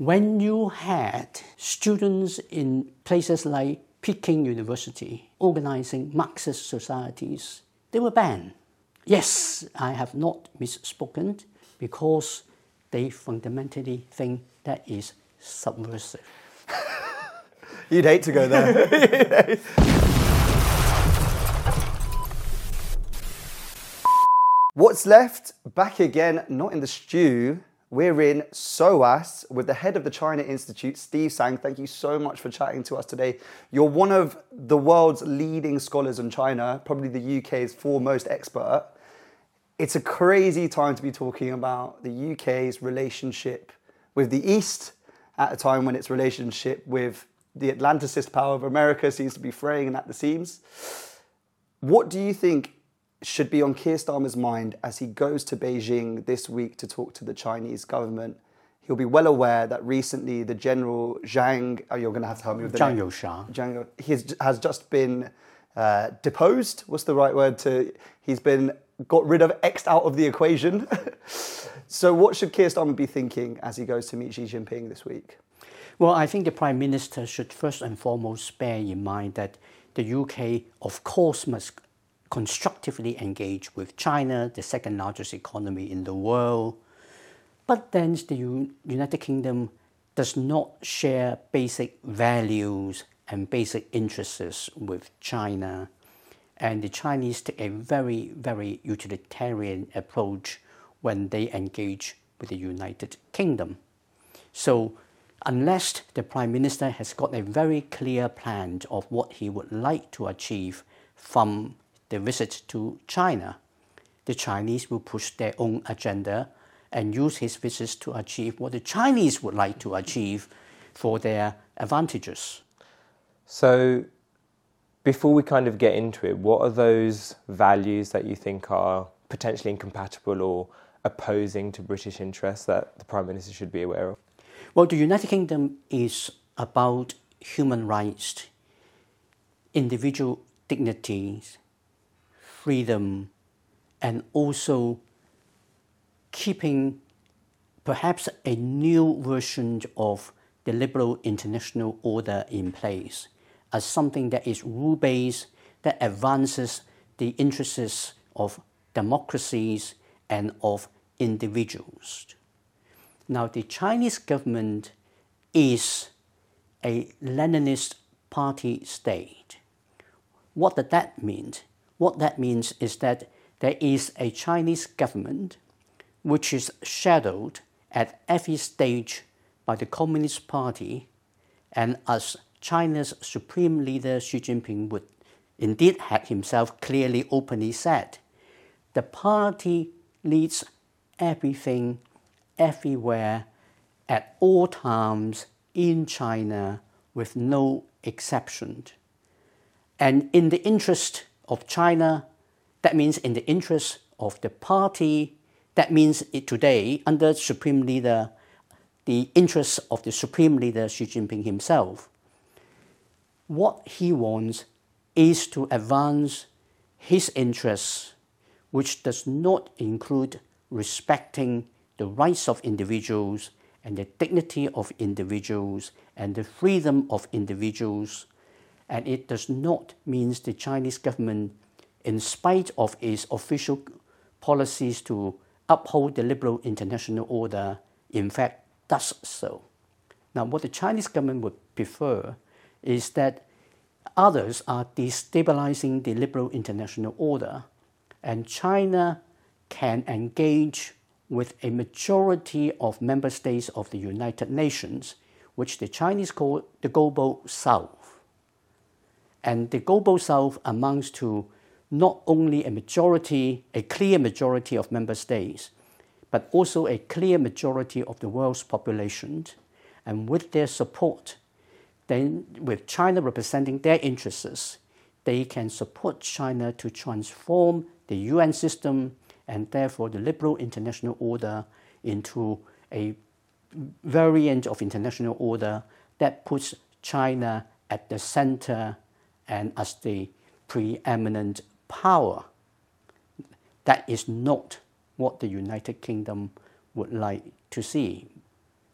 When you had students in places like Peking University organizing Marxist societies, they were banned. Yes, I have not misspoken because they fundamentally think that is subversive. You'd hate to go there. What's left? Back again, not in the stew. We're in SOAS with the head of the China Institute, Steve Tsang. Thank you so much for chatting to us today. You're one of the world's leading scholars on China, probably the UK's foremost expert. It's a crazy time to be talking about the UK's relationship with the East at a time when its relationship with the Atlanticist power of America seems to be fraying at the seams. What do you think should be on Keir Starmer's mind as he goes to Beijing this week to talk to the Chinese government? He'll be well aware that recently the General Zhang, you're going to have to help me with the Zhang name. Youxia. He has just been deposed. What's the right word he's been got rid of, X'd out of the equation. So what should Keir Starmer be thinking as he goes to meet Xi Jinping this week? Well, I think the Prime Minister should first and foremost bear in mind that the UK, of course, must constructively engage with China, the second largest economy in the world. But then the United Kingdom does not share basic values and basic interests with China. And the Chinese take a very, very utilitarian approach when they engage with the United Kingdom. So unless the Prime Minister has got a very clear plan of what he would like to achieve from the visit to China, the Chinese will push their own agenda and use his visits to achieve what the Chinese would like to achieve for their advantages. So before we kind of get into it, what are those values that you think are potentially incompatible or opposing to British interests that the Prime Minister should be aware of? Well, the United Kingdom is about human rights, individual dignities, freedom, and also keeping perhaps a new version of the liberal international order in place as something that is rule-based, that advances the interests of democracies and of individuals. Now, the Chinese government is a Leninist party state. What does that mean? What that means is that there is a Chinese government which is shadowed at every stage by the Communist Party, and as China's supreme leader Xi Jinping would indeed have himself clearly, openly said, the party leads everything, everywhere, at all times in China with no exception. And in the interest of China, that means in the interest of the party, that means today, under Supreme Leader, the interests of the Supreme Leader Xi Jinping himself. What he wants is to advance his interests, which does not include respecting the rights of individuals and the dignity of individuals and the freedom of individuals. And it does not mean the Chinese government, in spite of its official policies to uphold the liberal international order, in fact does so. Now, what the Chinese government would prefer is that others are destabilizing the liberal international order, and China can engage with a majority of member states of the United Nations, which the Chinese call the Global South. And the Global South amounts to not only a clear majority of member states, but also a clear majority of the world's population. And with their support, then with China representing their interests, they can support China to transform the UN system and therefore the liberal international order into a variant of international order that puts China at the center and as the preeminent power. That is not what the United Kingdom would like to see.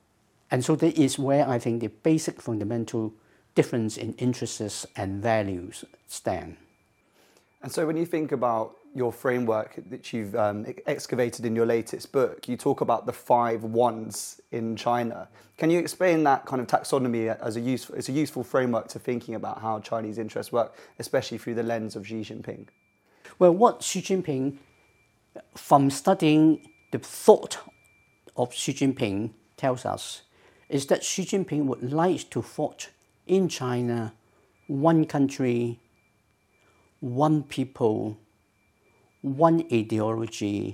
And so that is where I think the basic fundamental difference in interests and values stand. And so when you think about your framework that you've excavated in your latest book, you talk about the 5 wants in China. Can you explain that kind of taxonomy as a useful framework to thinking about how Chinese interests work, especially through the lens of Xi Jinping? Well, what Xi Jinping, from studying the thought of Xi Jinping, tells us is that Xi Jinping would like to forge in China one country, one people, one ideology,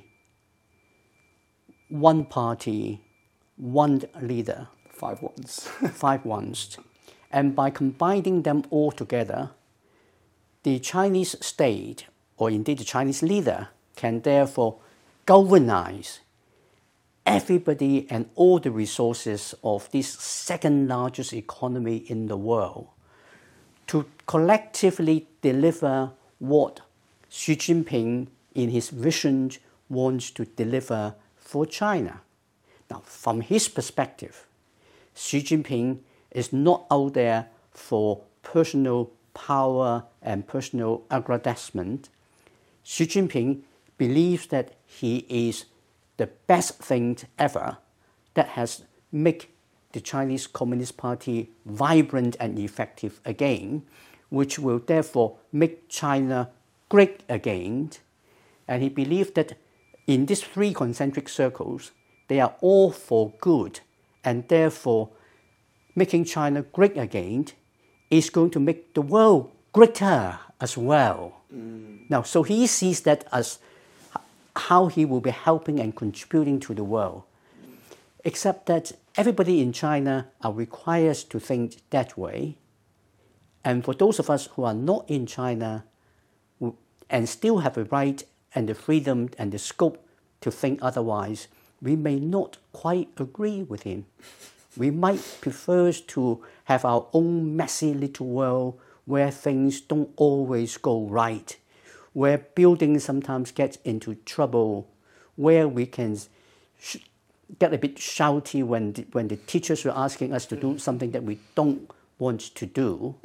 one party, one leader. 5 wants. 5 wants. And by combining them all together, the Chinese state, or indeed the Chinese leader, can therefore galvanize everybody and all the resources of this second largest economy in the world to collectively deliver what Xi Jinping in his vision wants to deliver for China. Now, from his perspective, Xi Jinping is not out there for personal power and personal aggrandizement. Xi Jinping believes that he is the best thing ever that has made the Chinese Communist Party vibrant and effective again, which will therefore make China great again. And he believes that in these 3 concentric circles, they are all for good, and therefore making China great again is going to make the world greater as well. Now, so he sees that as how he will be helping and contributing to the world. Except that everybody in China are required to think that way. And for those of us who are not in China and still have the right and the freedom and the scope to think otherwise, we may not quite agree with him. We might prefer to have our own messy little world where things don't always go right, where buildings sometimes get into trouble, where we can get a bit shouty when the teachers are asking us to do something that we don't want to do.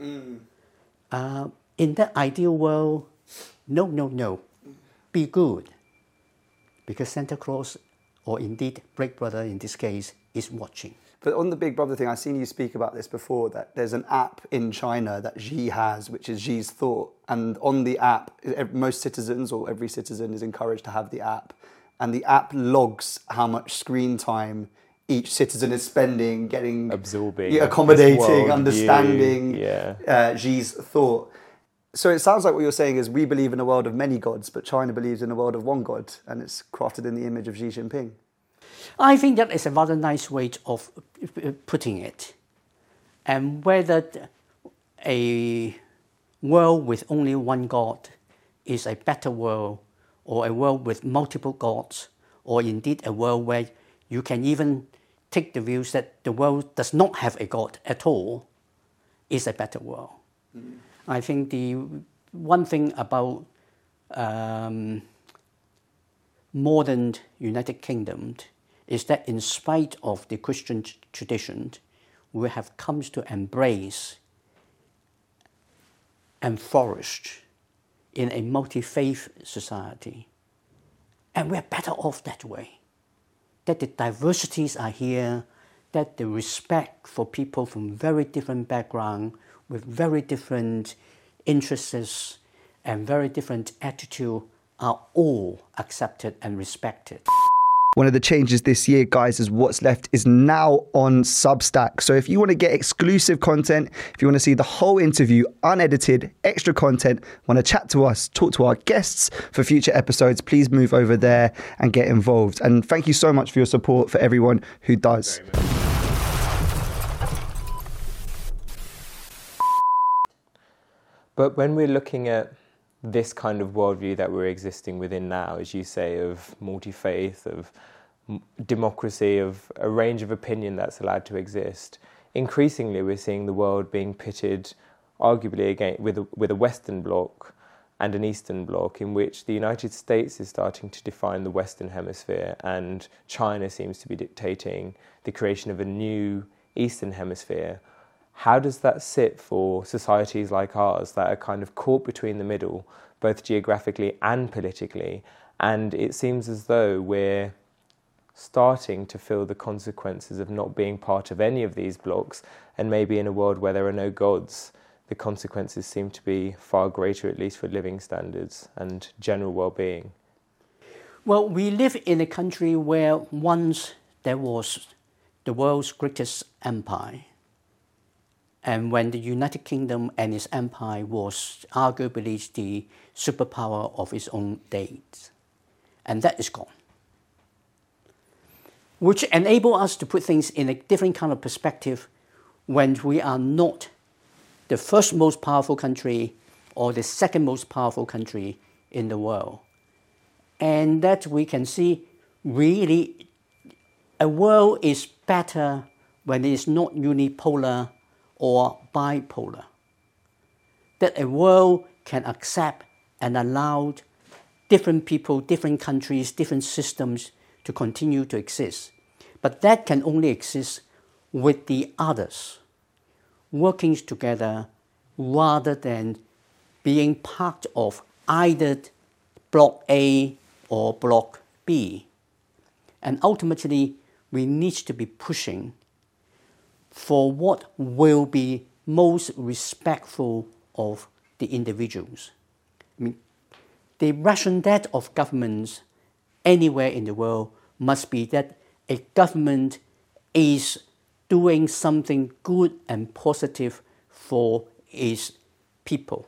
In that ideal world, no. Be good. Because Santa Claus, or indeed Big Brother in this case, is watching. But on the Big Brother thing, I've seen you speak about this before, that there's an app in China that Xi has, which is Xi's Thought. And on the app, most citizens, or every citizen, is encouraged to have the app. And the app logs how much screen time each citizen is spending, absorbing, accommodating, understanding Xi's thought. So it sounds like what you're saying is we believe in a world of many gods, but China believes in a world of one god, and it's crafted in the image of Xi Jinping. I think that is a rather nice way of putting it. And whether a world with only one god is a better world, or a world with multiple gods, or indeed a world where you can even take the views that the world does not have a god at all, is a better world. I think the one thing about modern United Kingdom is that in spite of the Christian tradition, we have come to embrace and flourish in a multi-faith society. And we're better off that way. That the diversities are here, that the respect for people from very different backgrounds, with very different interests and very different attitude are all accepted and respected. One of the changes this year, guys, is What's Left is now on Substack. So if you want to get exclusive content, if you want to see the whole interview unedited, extra content, want to chat to us, talk to our guests for future episodes, please move over there and get involved. And thank you so much for your support for everyone who does. But when we're looking at this kind of worldview that we're existing within now, as you say, of multi-faith, of democracy, of a range of opinion that's allowed to exist, increasingly we're seeing the world being pitted arguably again with a Western bloc and an Eastern Bloc in which the United States is starting to define the Western Hemisphere and China seems to be dictating the creation of a new Eastern Hemisphere. How does that sit for societies like ours that are kind of caught between the middle, both geographically and politically? And it seems as though we're starting to feel the consequences of not being part of any of these blocs, and maybe in a world where there are no gods, the consequences seem to be far greater, at least for living standards and general well-being. Well, we live in a country where once there was the world's greatest empire, and when the United Kingdom and its empire was arguably the superpower of its own days. And that is gone. Which enable us to put things in a different kind of perspective when we are not the first most powerful country or the second most powerful country in the world. And that we can see really a world is better when it is not unipolar or bipolar. That a world can accept and allow different people, different countries, different systems to continue to exist. But that can only exist with the others working together rather than being part of either Bloc A or Bloc B. And ultimately, we need to be pushing for what will be most respectful of the individuals. I mean, the rationale of governments anywhere in the world must be that a government is doing something good and positive for its people.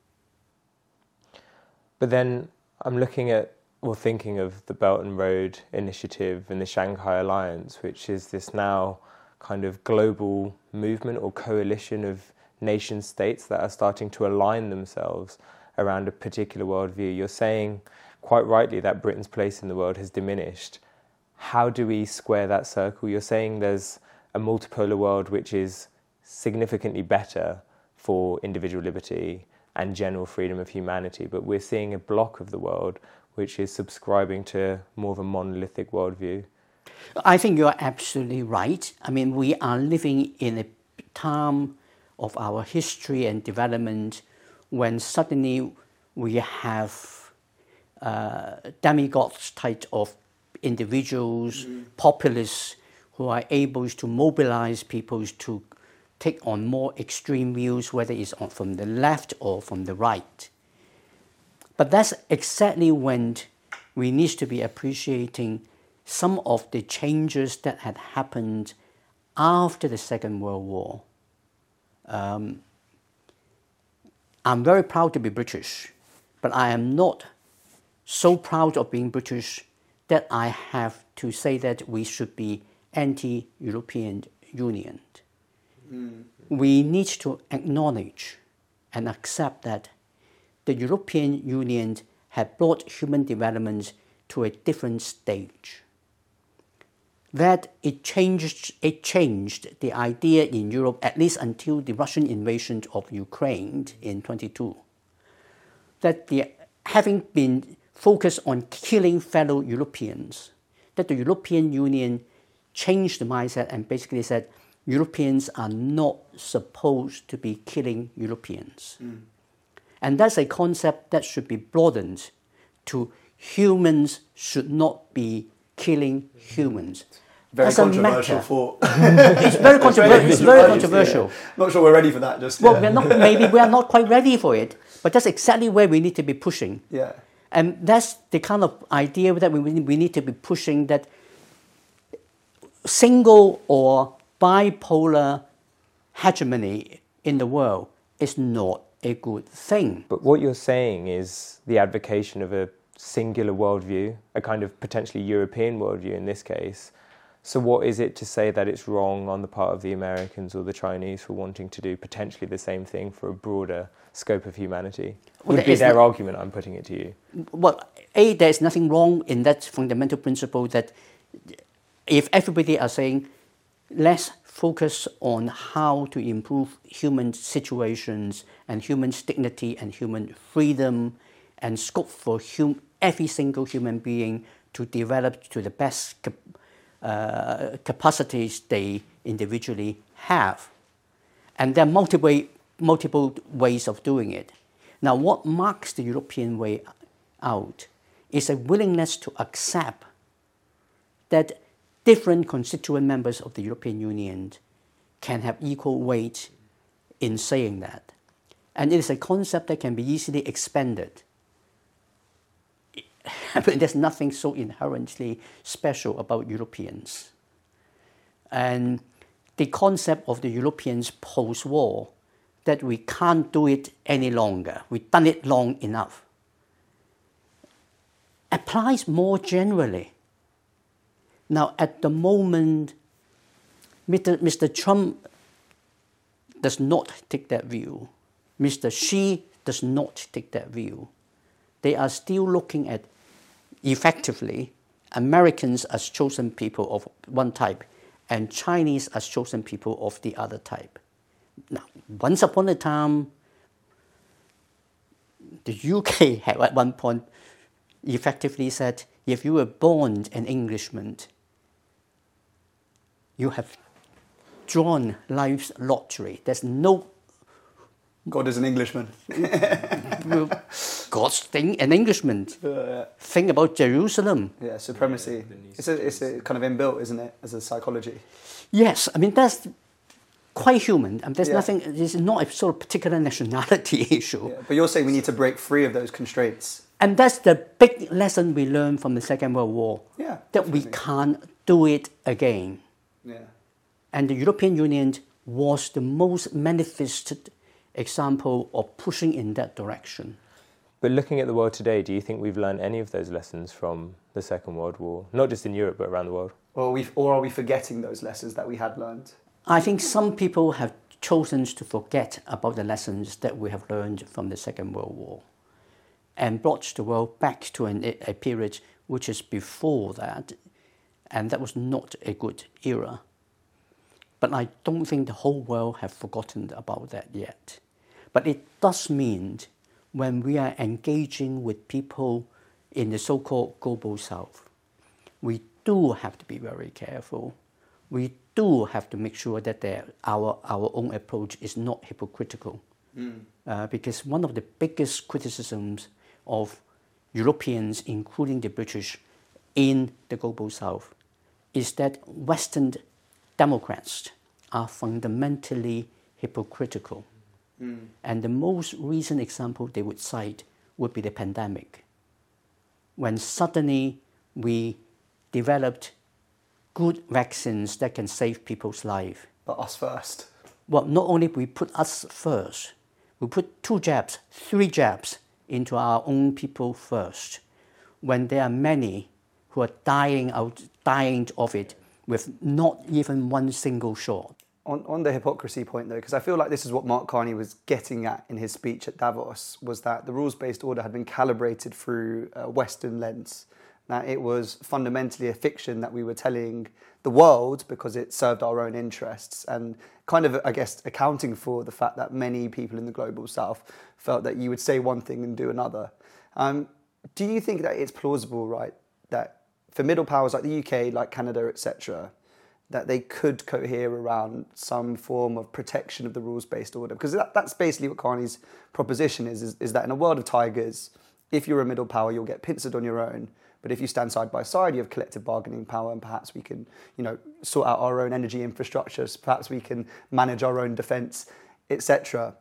But then I'm looking at, or thinking of the Belt and Road Initiative and the Shanghai Alliance, which is this now kind of global movement or coalition of nation states that are starting to align themselves around a particular worldview. You're saying quite rightly that Britain's place in the world has diminished. How do we square that circle? You're saying there's a multipolar world which is significantly better for individual liberty and general freedom of humanity, but we're seeing a block of the world which is subscribing to more of a monolithic worldview. I think you're absolutely right. I mean, we are living in a time of our history and development when suddenly we have demigods type of individuals, populists who are able to mobilize people to take on more extreme views, whether it's from the left or from the right. But that's exactly when we need to be appreciating some of the changes that had happened after the Second World War. I'm very proud to be British, but I am not so proud of being British that I have to say that we should be anti-European Union. We need to acknowledge and accept that the European Union had brought human development to a different stage. That it changed the idea in Europe, at least until the Russian invasion of Ukraine in 1922, that having been focused on killing fellow Europeans, that the European Union changed the mindset and basically said Europeans are not supposed to be killing Europeans. And that's a concept that should be broadened to humans should not be killing humans. Very Doesn't controversial matter. thought. It's very controversial. It's very controversial. Yeah. Not sure we're ready for that just Well, yet. maybe we are not quite ready for it, but that's exactly where we need to be pushing. Yeah. And that's the kind of idea that we need to be pushing, that single or bipolar hegemony in the world is not a good thing. But what you're saying is the advocation of a singular worldview, a kind of potentially European worldview in this case. So what is it to say that it's wrong on the part of the Americans or the Chinese for wanting to do potentially the same thing for a broader scope of humanity? Would be their argument, I'm putting it to you. Well, there's nothing wrong in that fundamental principle that if everybody are saying, let's focus on how to improve human situations and human dignity and human freedom and scope for every single human being to develop to the best capacities they individually have. And there are multiple ways of doing it. Now, what marks the European way out is a willingness to accept that different constituent members of the European Union can have equal weight in saying that. And it is a concept that can be easily expanded. I mean, there's nothing so inherently special about Europeans. And the concept of the Europeans post-war, that we can't do it any longer, we've done it long enough, applies more generally. Now, at the moment, Mr. Trump does not take that view. Mr. Xi does not take that view. They are still looking at, effectively, Americans as chosen people of one type and Chinese as chosen people of the other type. Now, once upon a time, the UK had at one point effectively said, if you were born an Englishman, you have drawn life's lottery. There's no... God is an Englishman. God's thing, an Englishman. Think about Jerusalem. Yeah, supremacy. It's a kind of inbuilt, isn't it, as a psychology? Yes, I mean, that's quite human. I mean, there's nothing, it's not a sort of particular nationality issue. Yeah, but you're saying we need to break free of those constraints. And that's the big lesson we learned from the Second World War. Yeah, that we can't do it again. Yeah. And the European Union was the most manifested example of pushing in that direction. But looking at the world today, do you think we've learned any of those lessons from the Second World War? Not just in Europe, but around the world? Or are we forgetting those lessons that we had learned? I think some people have chosen to forget about the lessons that we have learned from the Second World War and brought the world back to a period which is before that, and that was not a good era. But I don't think the whole world have forgotten about that yet. But it does mean when we are engaging with people in the so-called Global South, we do have to be very careful. We do have to make sure that our own approach is not hypocritical. Because one of the biggest criticisms of Europeans, including the British, in the Global South is that Western democrats are fundamentally hypocritical. And the most recent example they would cite would be the pandemic, when suddenly we developed good vaccines that can save people's lives. But us first. Well, not only we put us first, we put 2 jabs, 3 jabs into our own people first, when there are many who are dying of it with not even one single shot. On the hypocrisy point, though, because I feel like this is what Mark Carney was getting at in his speech at Davos, was that the rules-based order had been calibrated through a Western lens. That it was fundamentally a fiction that we were telling the world because it served our own interests, and kind of, I guess, accounting for the fact that many people in the Global South felt that you would say one thing and do another. Do you think that it's plausible, right, that for middle powers like the UK, like Canada, etc., that they could cohere around some form of protection of the rules-based order? Because that's basically what Carney's proposition is that in a world of tigers, if you're a middle power, you'll get pincered on your own. But if you stand side by side, you have collective bargaining power, and perhaps we can, sort out our own energy infrastructures. Perhaps we can manage our own defence, etc.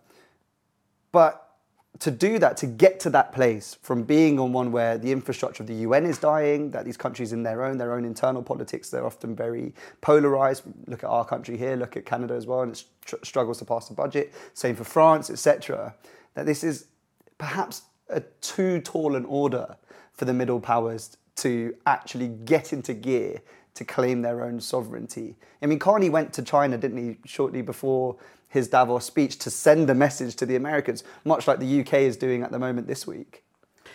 But to do that, to get to that place, from being on one where the infrastructure of the UN is dying, that these countries in their own internal politics, they're often very polarised. Look at our country here, look at Canada as well, and it struggles to pass the budget. Same for France, etc. That this is perhaps a too tall an order for the middle powers to actually get into gear to claim their own sovereignty. I mean, Carney went to China, didn't he, shortly before his Davos speech, to send a message to the Americans, much like the UK is doing at the moment this week.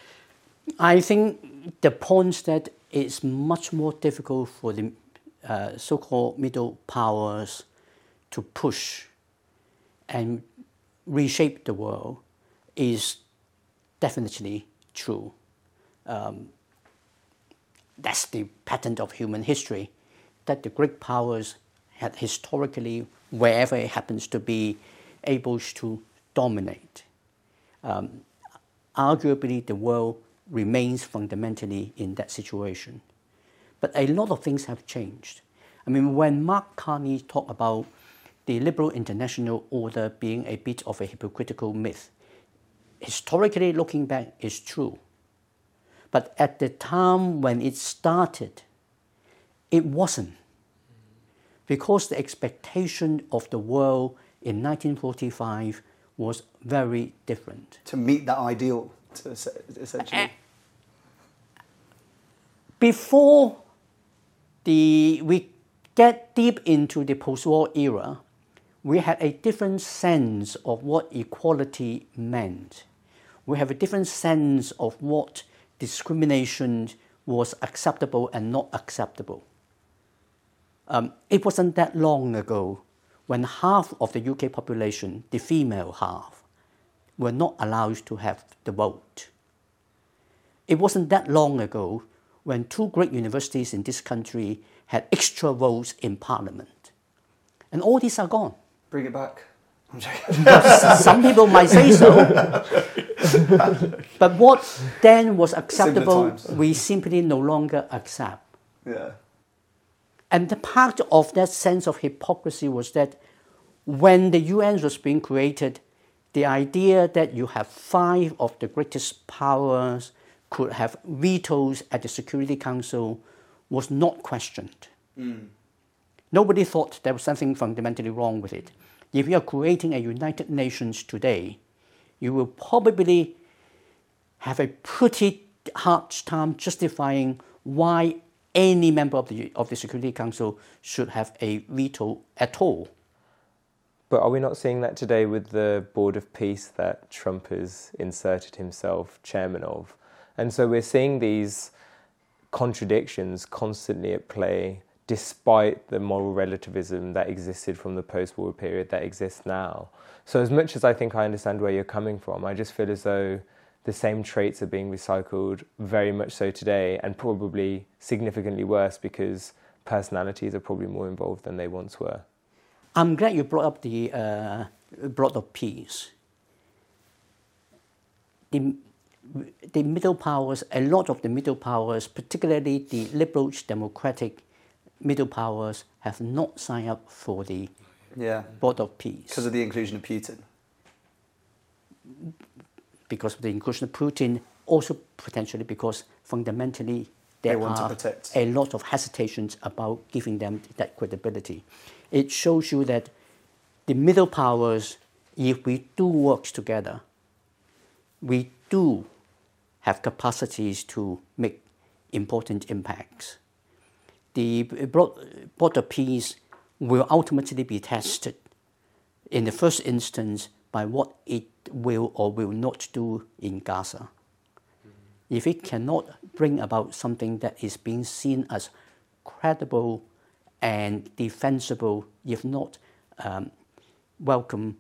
I think the point that it's much more difficult for the so-called middle powers to push and reshape the world is definitely true. That's the pattern of human history, that the great powers had historically, wherever it happens to be, able to dominate. Arguably, the world remains fundamentally in that situation. But a lot of things have changed. I mean, when Mark Carney talked about the liberal international order being a bit of a hypocritical myth, historically looking back, it's true. But at the time when it started, it wasn't. Because the expectation of the world in 1945 was very different. To meet that ideal, essentially. Before we get deep into the post-war era, we had a different sense of what equality meant. We have a different sense of what discrimination was acceptable and not acceptable. It wasn't that long ago when half of the UK population, the female half, were not allowed to have the vote. It wasn't that long ago when two great universities in this country had extra votes in Parliament. And all these are gone. Bring it back. Some people might say so. But what then was acceptable, we simply no longer accept. Yeah. And the part of that sense of hypocrisy was that when the UN was being created, the idea that you have 5 of the greatest powers could have vetoes at the Security Council was not questioned. Nobody thought there was something fundamentally wrong with it. If you are creating a United Nations today, you will probably have a pretty hard time justifying why any member of the Security Council should have a veto at all. But are we not seeing that today with the Board of Peace that Trump has inserted himself chairman of? And so we're seeing these contradictions constantly at play, despite the moral relativism that existed from the post-war period that exists now. So as much as I think I understand where you're coming from, I just feel as though the same traits are being recycled very much so today, and probably significantly worse because personalities are probably more involved than they once were. I'm glad you brought up the Board of Peace. The middle powers, a lot of the middle powers, particularly the liberal democratic middle powers, have not signed up for the Board of Peace. Because of the inclusion of Putin. Because of the inclusion of Putin, also potentially because fundamentally there are a lot of hesitations about giving them that credibility. It shows you that the middle powers, if we do work together, we do have capacities to make important impacts. The Board of Peace will ultimately be tested in the first instance by what it will or will not do in Gaza. If it cannot bring about something that is being seen as credible and defensible, if not welcome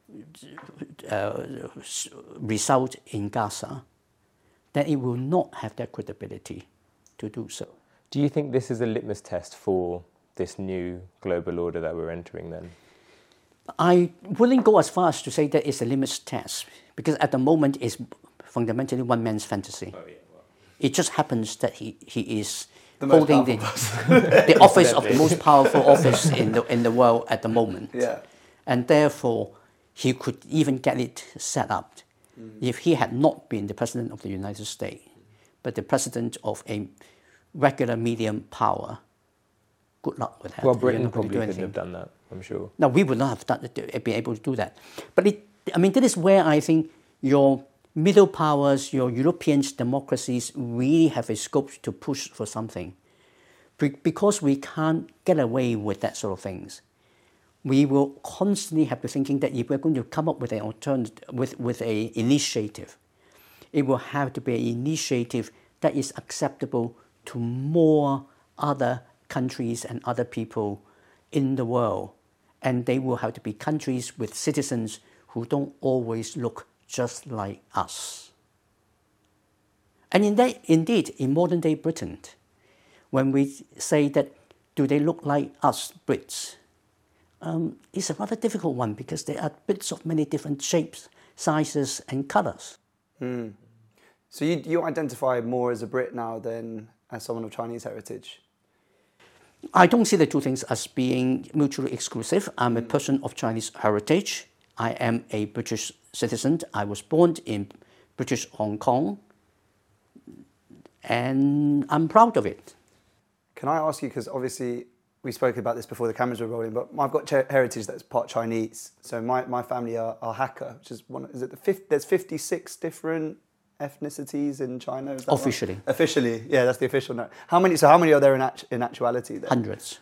result in Gaza, then it will not have that credibility to do so. Do you think this is a litmus test for this new global order that we're entering then? I wouldn't go as far as to say that it's a litmus test, because at the moment it's fundamentally one man's fantasy. It just happens that he is holding the office of the most powerful office in the world at the moment. Yeah. And therefore, he could even get it set up if he had not been the president of the United States, but the president of a regular medium power. Good luck with that. Well, Britain probably couldn't have done that, I'm sure. No, we would not have been able to do that. But that is where I think your middle powers, your European democracies really have a scope to push for something. Because we can't get away with that sort of things. We will constantly have to thinking that if we're going to come up with an alternative, with an initiative, it will have to be an initiative that is acceptable to more other countries and other people in the world. and they will have to be countries with citizens who don't always look just like us. And indeed, in modern-day Britain, when we say that, do they look like us Brits? It's a rather difficult one because there are Brits of many different shapes, sizes and colours. So you identify more as a Brit now than as someone of Chinese heritage? I don't see the two things as being mutually exclusive. I'm a person of Chinese heritage. I am a British citizen. I was born in British Hong Kong, and I'm proud of it. Can I ask you, because obviously we spoke about this before the cameras were rolling, but I've got heritage that's part Chinese. So my family are Hakka, which is there's 56 different ethnicities in China? Is that officially. Right? Officially, yeah, that's the official note. How many are there in actuality then? Hundreds.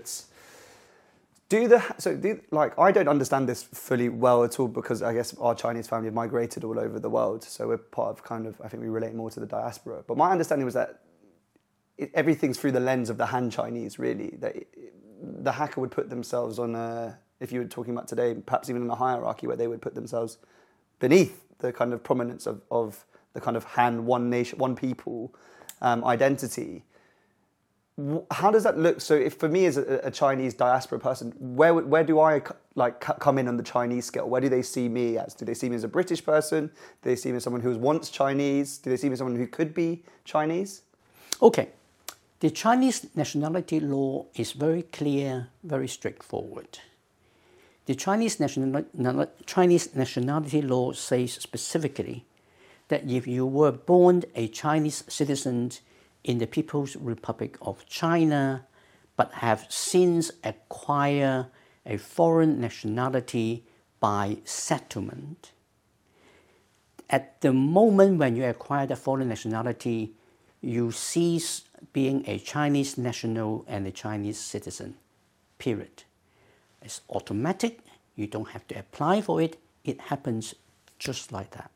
I don't understand this fully well at all because I guess our Chinese family have migrated all over the world, so we're part of I think we relate more to the diaspora. But my understanding was that everything's through the lens of the Han Chinese, really. The Hakka would put themselves on if you were talking about today, perhaps even in a hierarchy where they would put themselves beneath the kind of prominence of the kind of Han, one nation, one people identity. How does that look? So if for me as a Chinese diaspora person, where do I come in on the Chinese scale? Where do they see me as? Do they see me as a British person? Do they see me as someone who was once Chinese? Do they see me as someone who could be Chinese? Okay. The Chinese nationality law is very clear, very straightforward. The Chinese nationality law says specifically that if you were born a Chinese citizen in the People's Republic of China, but have since acquired a foreign nationality by settlement, at the moment when you acquire the foreign nationality, you cease being a Chinese national and a Chinese citizen, period. It's automatic. You don't have to apply for it. It happens just like that.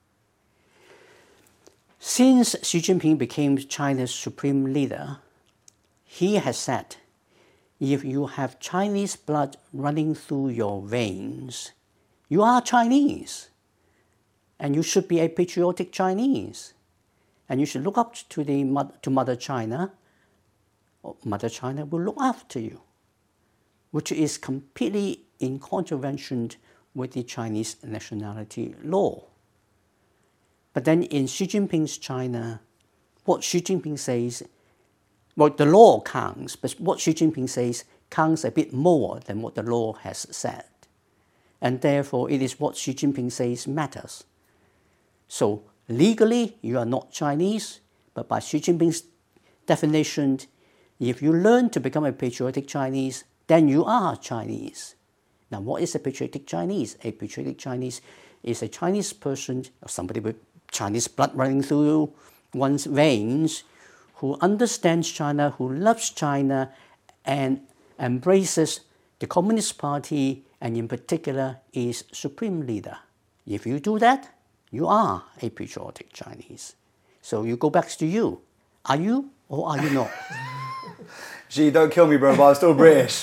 Since Xi Jinping became China's supreme leader, he has said, if you have Chinese blood running through your veins, you are Chinese, and you should be a patriotic Chinese, and you should look up to Mother China. Mother China will look after you, which is completely in contravention with the Chinese nationality law. But then in Xi Jinping's China, what Xi Jinping says, well, the law counts, but what Xi Jinping says counts a bit more than what the law has said. And therefore, it is what Xi Jinping says matters. So legally, you are not Chinese, but by Xi Jinping's definition, if you learn to become a patriotic Chinese, then you are Chinese. Now, what is a patriotic Chinese? A patriotic Chinese is a Chinese person, or somebody with Chinese blood running through one's veins, who understands China, who loves China, and embraces the Communist Party, and in particular is supreme leader. If you do that, you are a patriotic Chinese. So you go back to you. Are you or are you not? Gee, don't kill me, bro, but I'm still British.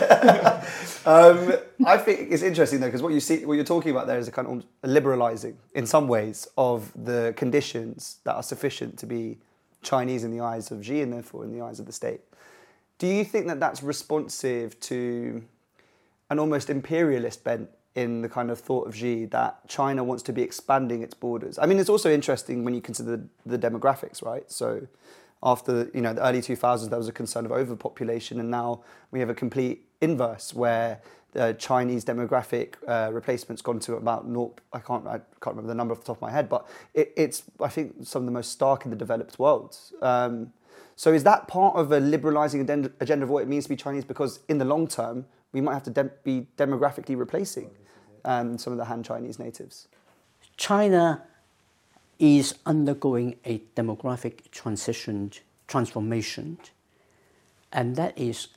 I think it's interesting though, because what you're talking about there is a kind of liberalising in some ways of the conditions that are sufficient to be Chinese in the eyes of Xi and therefore in the eyes of the state. Do you think that that's responsive to an almost imperialist bent in the kind of thought of Xi that China wants to be expanding its borders? I mean, it's also interesting when you consider the demographics, right? So after the early 2000s, there was a concern of overpopulation, and now we have a complete inverse where the Chinese demographic replacement's gone to about I can't remember the number off the top of my head, but it's I think some of the most stark in the developed world. So is that part of a liberalising agenda of what it means to be Chinese? Because in the long term, we might have to be demographically replacing some of the Han Chinese natives. China is undergoing a demographic transformation, and that is,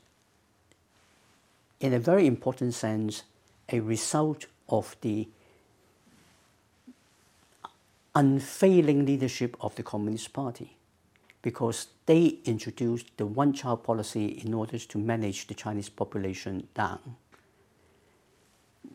in a very important sense, a result of the unfailing leadership of the Communist Party, because they introduced the one-child policy in order to manage the Chinese population down.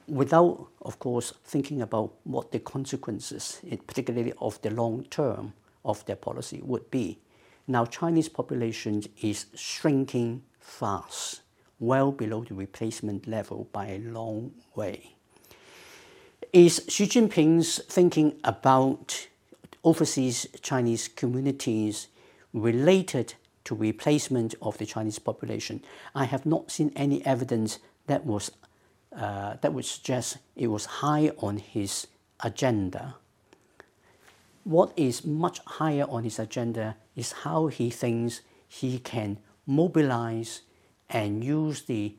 without, of course, thinking about what the consequences, particularly of the long term of their policy, would be. Now, Chinese population is shrinking fast, well below the replacement level by a long way. Is Xi Jinping's thinking about overseas Chinese communities related to replacement of the Chinese population? I have not seen any evidence that would suggest it was high on his agenda. What is much higher on his agenda is how he thinks he can mobilize and use the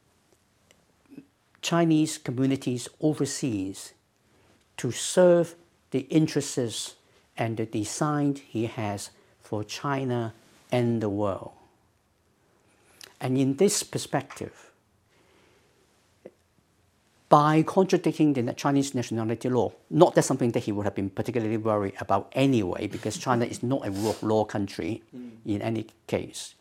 Chinese communities overseas to serve the interests and the design he has for China and the world. And in this perspective, by contradicting the Chinese nationality law, not that something that he would have been particularly worried about anyway, because China is not a rule of law country in any case.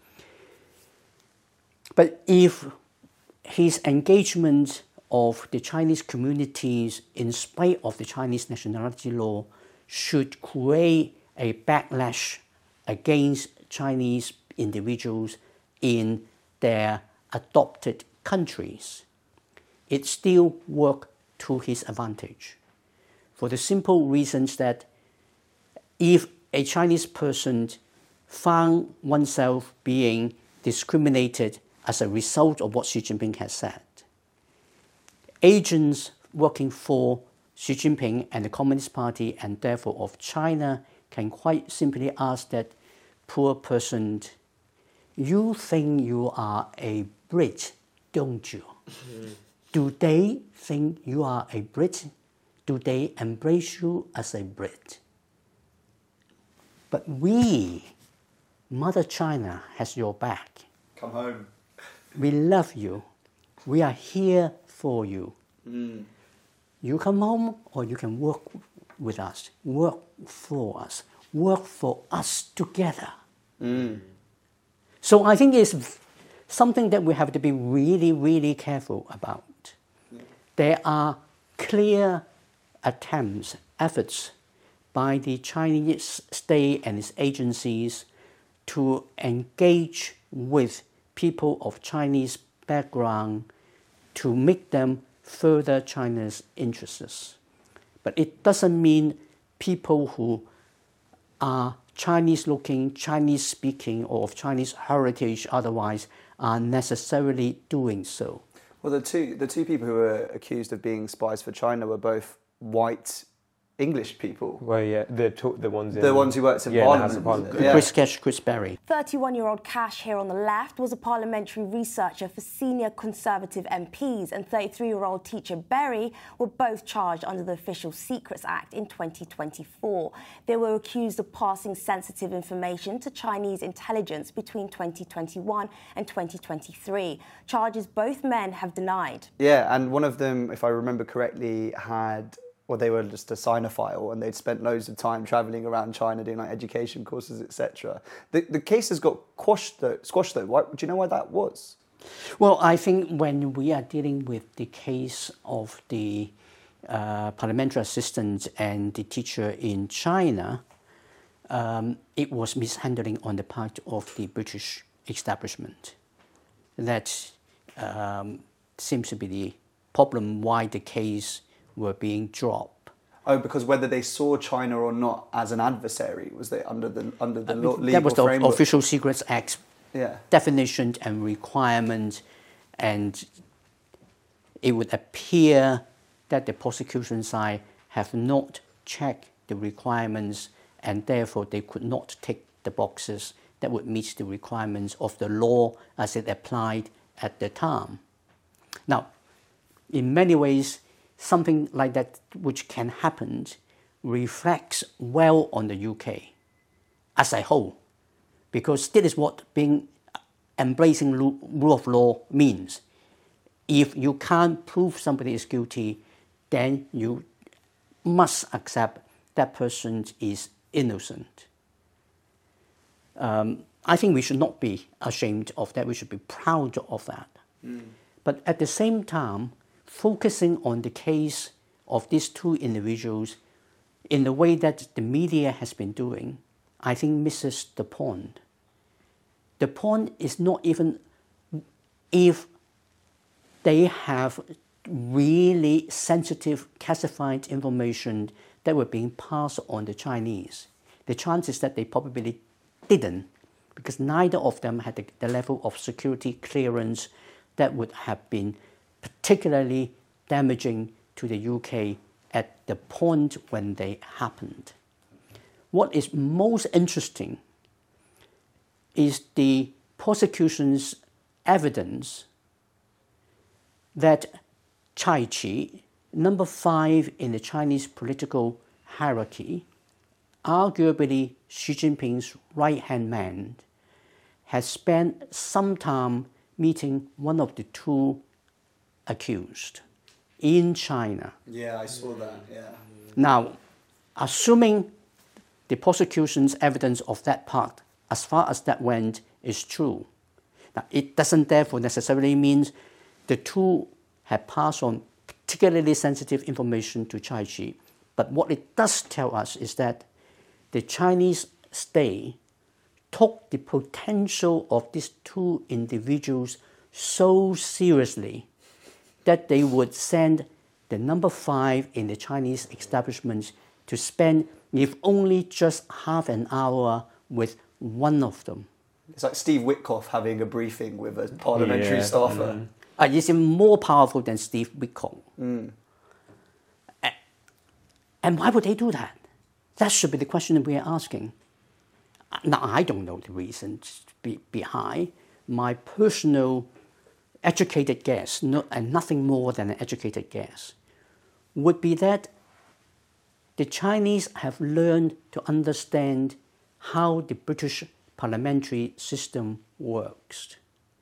But if his engagement of the Chinese communities in spite of the Chinese nationality law should create a backlash against Chinese individuals in their adopted countries, it still works to his advantage. For the simple reasons that if a Chinese person found oneself being discriminated as a result of what Xi Jinping has said, agents working for Xi Jinping and the Communist Party and therefore of China can quite simply ask that poor person, you think you are a Brit, don't you? Do they think you are a Brit? Do they embrace you as a Brit? But we, Mother China, has your back. Come home. We love you. We are here for you. You come home or you can work with us, work for us together. So I think it's something that we have to be really, really careful about. There are clear efforts by the Chinese state and its agencies to engage with people of Chinese background to make them further China's interests. But it doesn't mean people who are Chinese looking, Chinese speaking, or of Chinese heritage otherwise are necessarily doing so. Well, the two people who were accused of being spies for China were both white English people. Well, yeah, the ones who worked in Parliament. Yeah. Chris Cash, Chris Berry. 31-year-old Cash here on the left was a parliamentary researcher for senior Conservative MPs, and 33-year-old teacher Berry were both charged under the Official Secrets Act in 2024. They were accused of passing sensitive information to Chinese intelligence between 2021 and 2023. Charges both men have denied. Yeah, and one of them, if I remember correctly, they were just a Sinophile and they'd spent loads of time travelling around China doing like education courses, etc. The case has got squashed though. Do you know why that was? Well, I think when we are dealing with the case of the parliamentary assistant and the teacher in China, it was mishandling on the part of the British establishment. That seems to be the problem why the case were being dropped. Oh, because whether they saw China or not as an adversary, was they under the law, legal that was the framework? Official Secrets Act definition and requirement, and it would appear that the prosecution side have not checked the requirements and therefore they could not tick the boxes that would meet the requirements of the law as it applied at the time. Now, in many ways, something like that which can happen reflects well on the UK as a whole, because this is what embracing rule of law means. If you can't prove somebody is guilty, then you must accept that person is innocent. I think we should not be ashamed of that. We should be proud of that. But at the same time, focusing on the case of these two individuals in the way that the media has been doing, I think misses the point. The point is not even if they have really sensitive classified information that were being passed on the Chinese. The chances that they probably didn't, because neither of them had the level of security clearance that would have been particularly damaging to the UK at the point when they happened. What is most interesting is the prosecution's evidence that Chai Chi, number 5 in the Chinese political hierarchy, arguably Xi Jinping's right-hand man, has spent some time meeting one of the two accused in China. Yeah, I saw that, yeah. Now, assuming the prosecution's evidence of that part, as far as that went, is true. Now, it doesn't therefore necessarily mean the two have passed on particularly sensitive information to Chai Chi. But what it does tell us is that the Chinese state took the potential of these two individuals so seriously that they would send the number 5 in the Chinese establishment to spend, if only just half an hour, with one of them. It's like Steve Witkoff having a briefing with a parliamentary staffer. It's even more powerful than Steve Witkoff. And why would they do that? That should be the question we are asking. Now, I don't know the reasons behind. My personal educated guess, and nothing more than an educated guess, would be that the Chinese have learned to understand how the British parliamentary system works.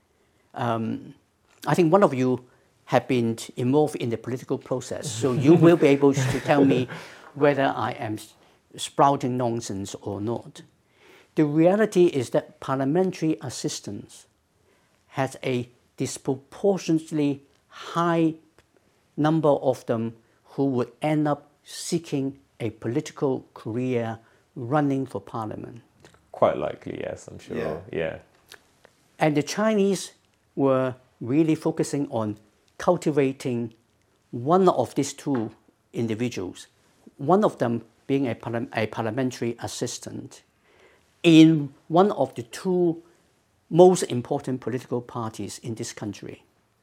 I think one of you have been involved in the political process, so you will be able to tell me whether I am sprouting nonsense or not. The reality is that parliamentary assistants has a disproportionately high number of them who would end up seeking a political career running for parliament. Quite likely, yes, I'm sure. Yeah. And the Chinese were really focusing on cultivating one of these two individuals, one of them being a parliamentary assistant in one of the two most important political parties in this country.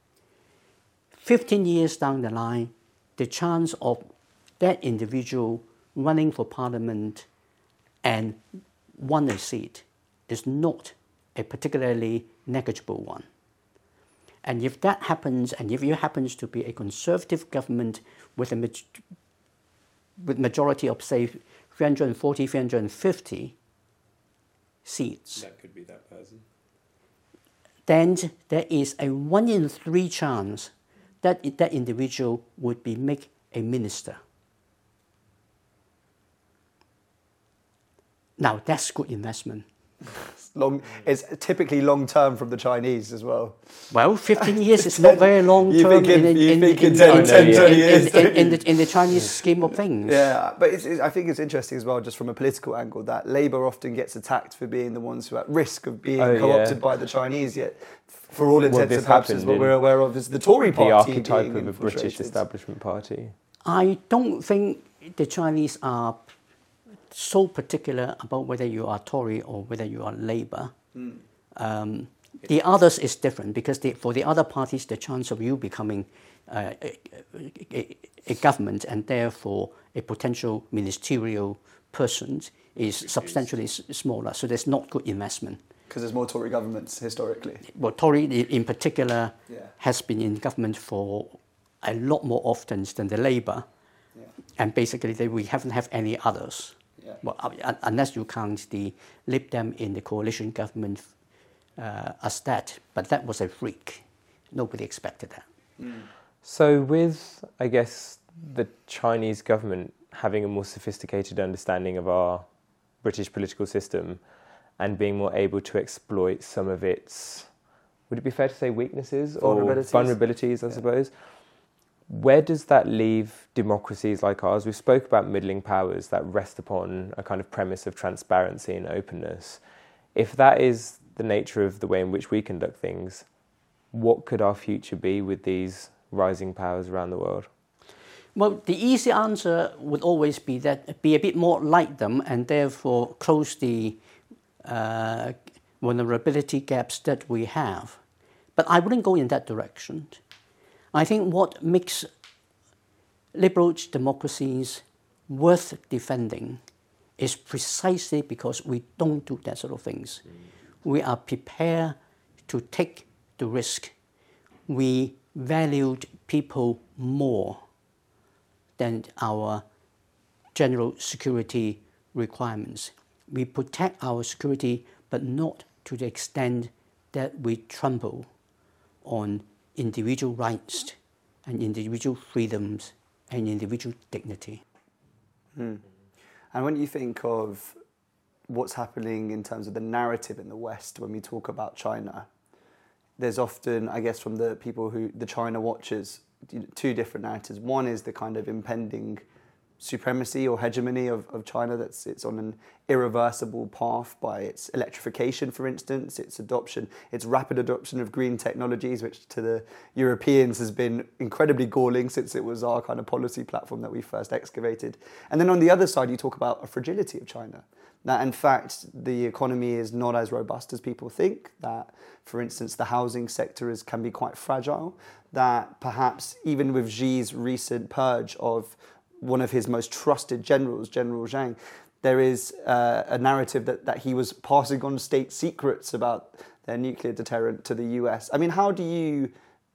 15 years down the line, the chance of that individual running for parliament and won a seat is not a particularly negligible one. And if that happens, and if it happens to be a conservative government with a majority of, say, 340, 350 seats, That could be that person. then there is a 1 in 3 chance that that individual would be made a minister. Now, that's good investment. It's typically long term from the Chinese as well. Well, 15 years is not very long term in 10, 20 years. In the Chinese scheme of things. Yeah, but I think it's interesting as well, just from a political angle, that Labour often gets attacked for being the ones who are at risk of being co-opted by the Chinese, yet for all intents and purposes, what we're aware of is the Tory party. The archetype of a British establishment party. I don't think the Chinese are so particular about whether you are Tory or whether you are Labour. The others is different, because for the other parties, the chance of you becoming a government and therefore a potential ministerial person is substantially smaller. So there's not good investment. Because there's more Tory governments historically. Well, Tory in particular has been in government for a lot more often than the Labour. And basically we haven't had any others. Well, unless you count the Lib Dem in the coalition government as that, but that was a freak. Nobody expected that. So with, I guess, the Chinese government having a more sophisticated understanding of our British political system and being more able to exploit some of its, would it be fair to say weaknesses or vulnerabilities, I suppose? Where does that leave democracies like ours? We spoke about middling powers that rest upon a kind of premise of transparency and openness. If that is the nature of the way in which we conduct things, what could our future be with these rising powers around the world? Well, the easy answer would always be that be a bit more like them and therefore close the vulnerability gaps that we have. But I wouldn't go in that direction. I think what makes liberal democracies worth defending is precisely because we don't do that sort of things. We are prepared to take the risk. We valued people more than our general security requirements. We protect our security, but not to the extent that we trample on individual rights and individual freedoms and individual dignity. And when you think of what's happening in terms of the narrative in the West when we talk about China, there's often, I guess, from the people the China watchers, two different narratives. One is the kind of impending supremacy or hegemony of China, it's on an irreversible path by its electrification, for instance, its rapid adoption of green technologies, which to the Europeans has been incredibly galling since it was our kind of policy platform that we first excavated. And then on the other side, you talk about a fragility of China. That in fact, the economy is not as robust as people think, that, for instance, the housing sector can be quite fragile, that perhaps even with Xi's recent purge of one of his most trusted generals, General Zhang, there is a narrative that he was passing on state secrets about their nuclear deterrent to the US. I mean, how do you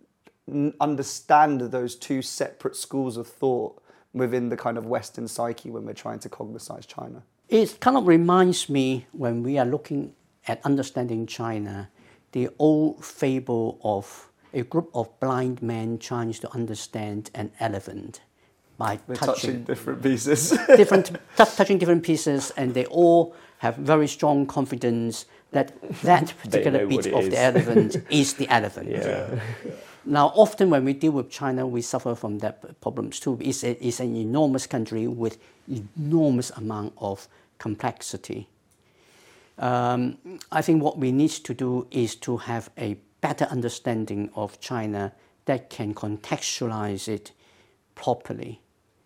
understand those two separate schools of thought within the kind of Western psyche when we're trying to cognise China? It kind of reminds me, when we are looking at understanding China, the old fable of a group of blind men trying to understand an elephant. By touching different pieces. touching different pieces, and they all have very strong confidence that particular bit of the elephant is the elephant. Yeah. Now, often when we deal with China, we suffer from that problems too. It's an enormous country with enormous amount of complexity. I think what we need to do is to have a better understanding of China that can contextualize it properly.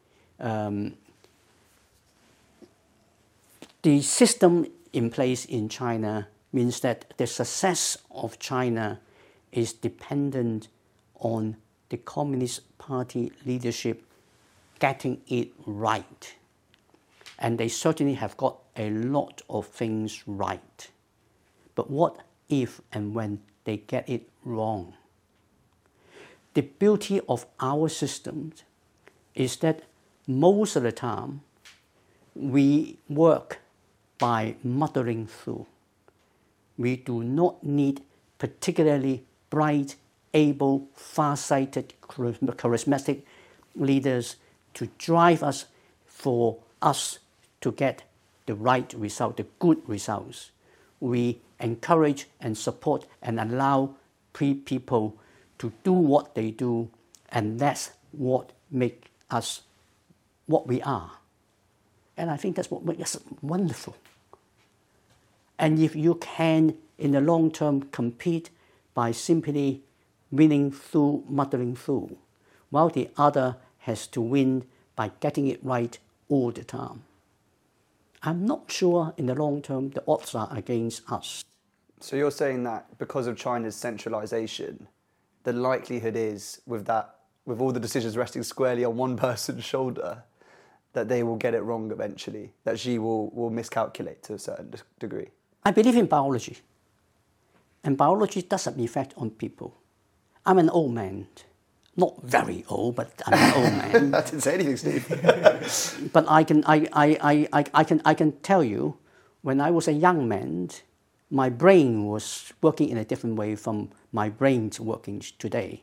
The system in place in China means that the success of China is dependent on the Communist Party leadership getting it right. And they certainly have got a lot of things right. But what if and when they get it wrong? The beauty of our systems is that most of the time we work by muddling through. We do not need particularly bright, able, far-sighted, charismatic leaders to drive us for us to get the right result, the good results. We encourage and support and allow people to do what they do, and that's what makes us what we are. And I think that's what makes us wonderful. And if you can, in the long term, compete by simply winning through, muddling through, while the other has to win by getting it right all the time, I'm not sure in the long term the odds are against us. So you're saying that because of China's centralization, the likelihood is with all the decisions resting squarely on one person's shoulder, that they will get it wrong eventually, that Xi will miscalculate to a certain degree? I believe in biology. And biology does have an effect on people. I'm an old man. Not very old, but I'm an old man. I didn't say anything, Steve. But I can tell you, when I was a young man, my brain was working in a different way from my brain working today.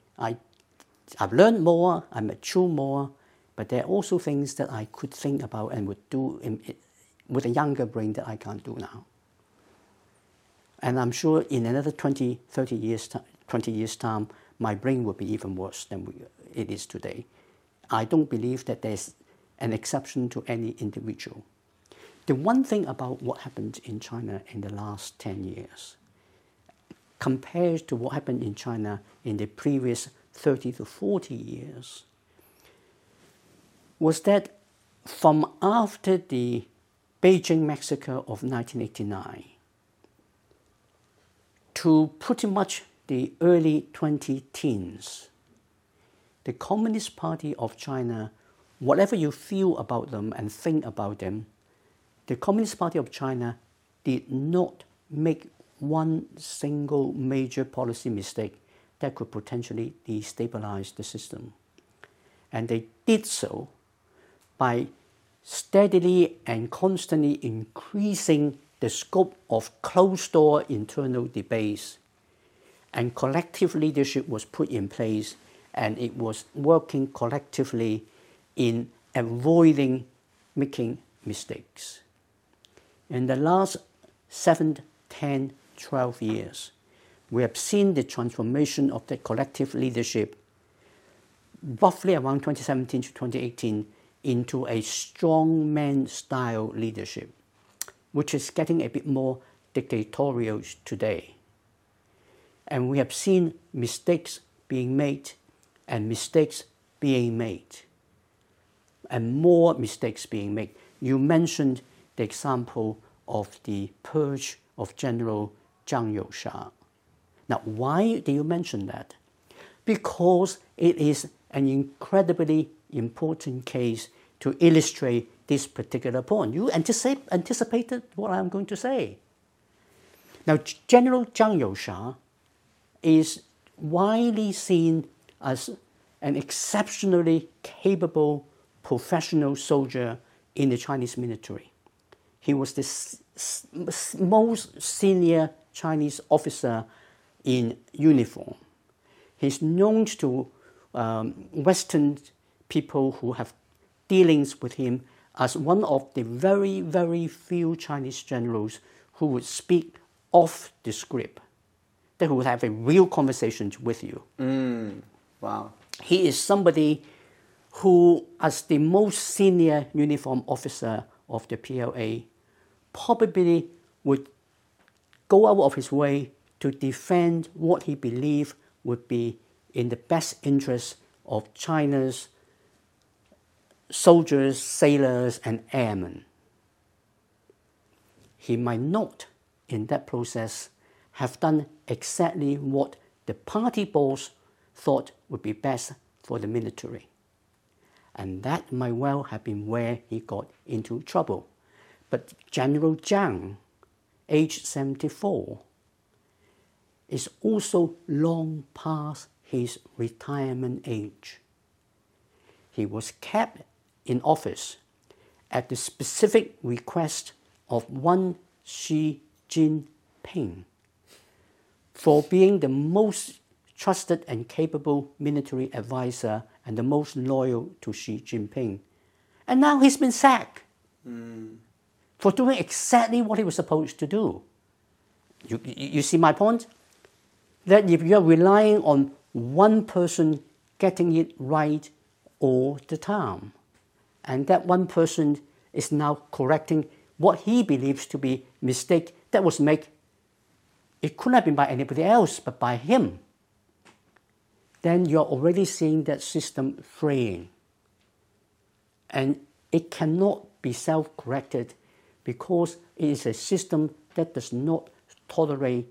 I've learned more, I mature more, but there are also things that I could think about and would do with a younger brain that I can't do now. And I'm sure in another 20 years' time, my brain would be even worse than it is today. I don't believe that there's an exception to any individual. The one thing about what happened in China in the last 10 years, compared to what happened in China in the previous 30 to 40 years, was that from after the Beijing massacre of 1989 to pretty much the early 2010s, the Communist Party of China, whatever you feel about them and think about them, the Communist Party of China did not make one single major policy mistake that could potentially destabilize the system. And they did so by steadily and constantly increasing the scope of closed-door internal debates, and collective leadership was put in place, and it was working collectively in avoiding making mistakes. In the last 7, 10, 12 years, we have seen the transformation of the collective leadership roughly around 2017 to 2018 into a strongman style leadership, which is getting a bit more dictatorial today. And we have seen mistakes being made and mistakes being made and more mistakes being made. You mentioned the example of the purge of General Zhang Youxia. Now, why do you mention that? Because it is an incredibly important case to illustrate this particular point. You anticipated what I'm going to say. Now, General Zhang Youxia is widely seen as an exceptionally capable professional soldier in the Chinese military. He was the most senior Chinese officer in uniform. He's known to Western people who have dealings with him as one of the very, very few Chinese generals who would speak off the script, that would have a real conversation with you. Wow. He is somebody who, as the most senior uniform officer of the PLA, probably would go out of his way to defend what he believed would be in the best interest of China's soldiers, sailors, and airmen. He might not, in that process, have done exactly what the party boss thought would be best for the military. And that might well have been where he got into trouble. But General Zhang, aged 74, is also long past his retirement age. He was kept in office at the specific request of one Xi Jinping for being the most trusted and capable military advisor and the most loyal to Xi Jinping. And now he's been sacked for doing exactly what he was supposed to do. You see my point? That if you're relying on one person getting it right all the time, and that one person is now correcting what he believes to be mistake that was made, it couldn't have been by anybody else but by him, then you're already seeing that system fraying. And it cannot be self-corrected because it is a system that does not tolerate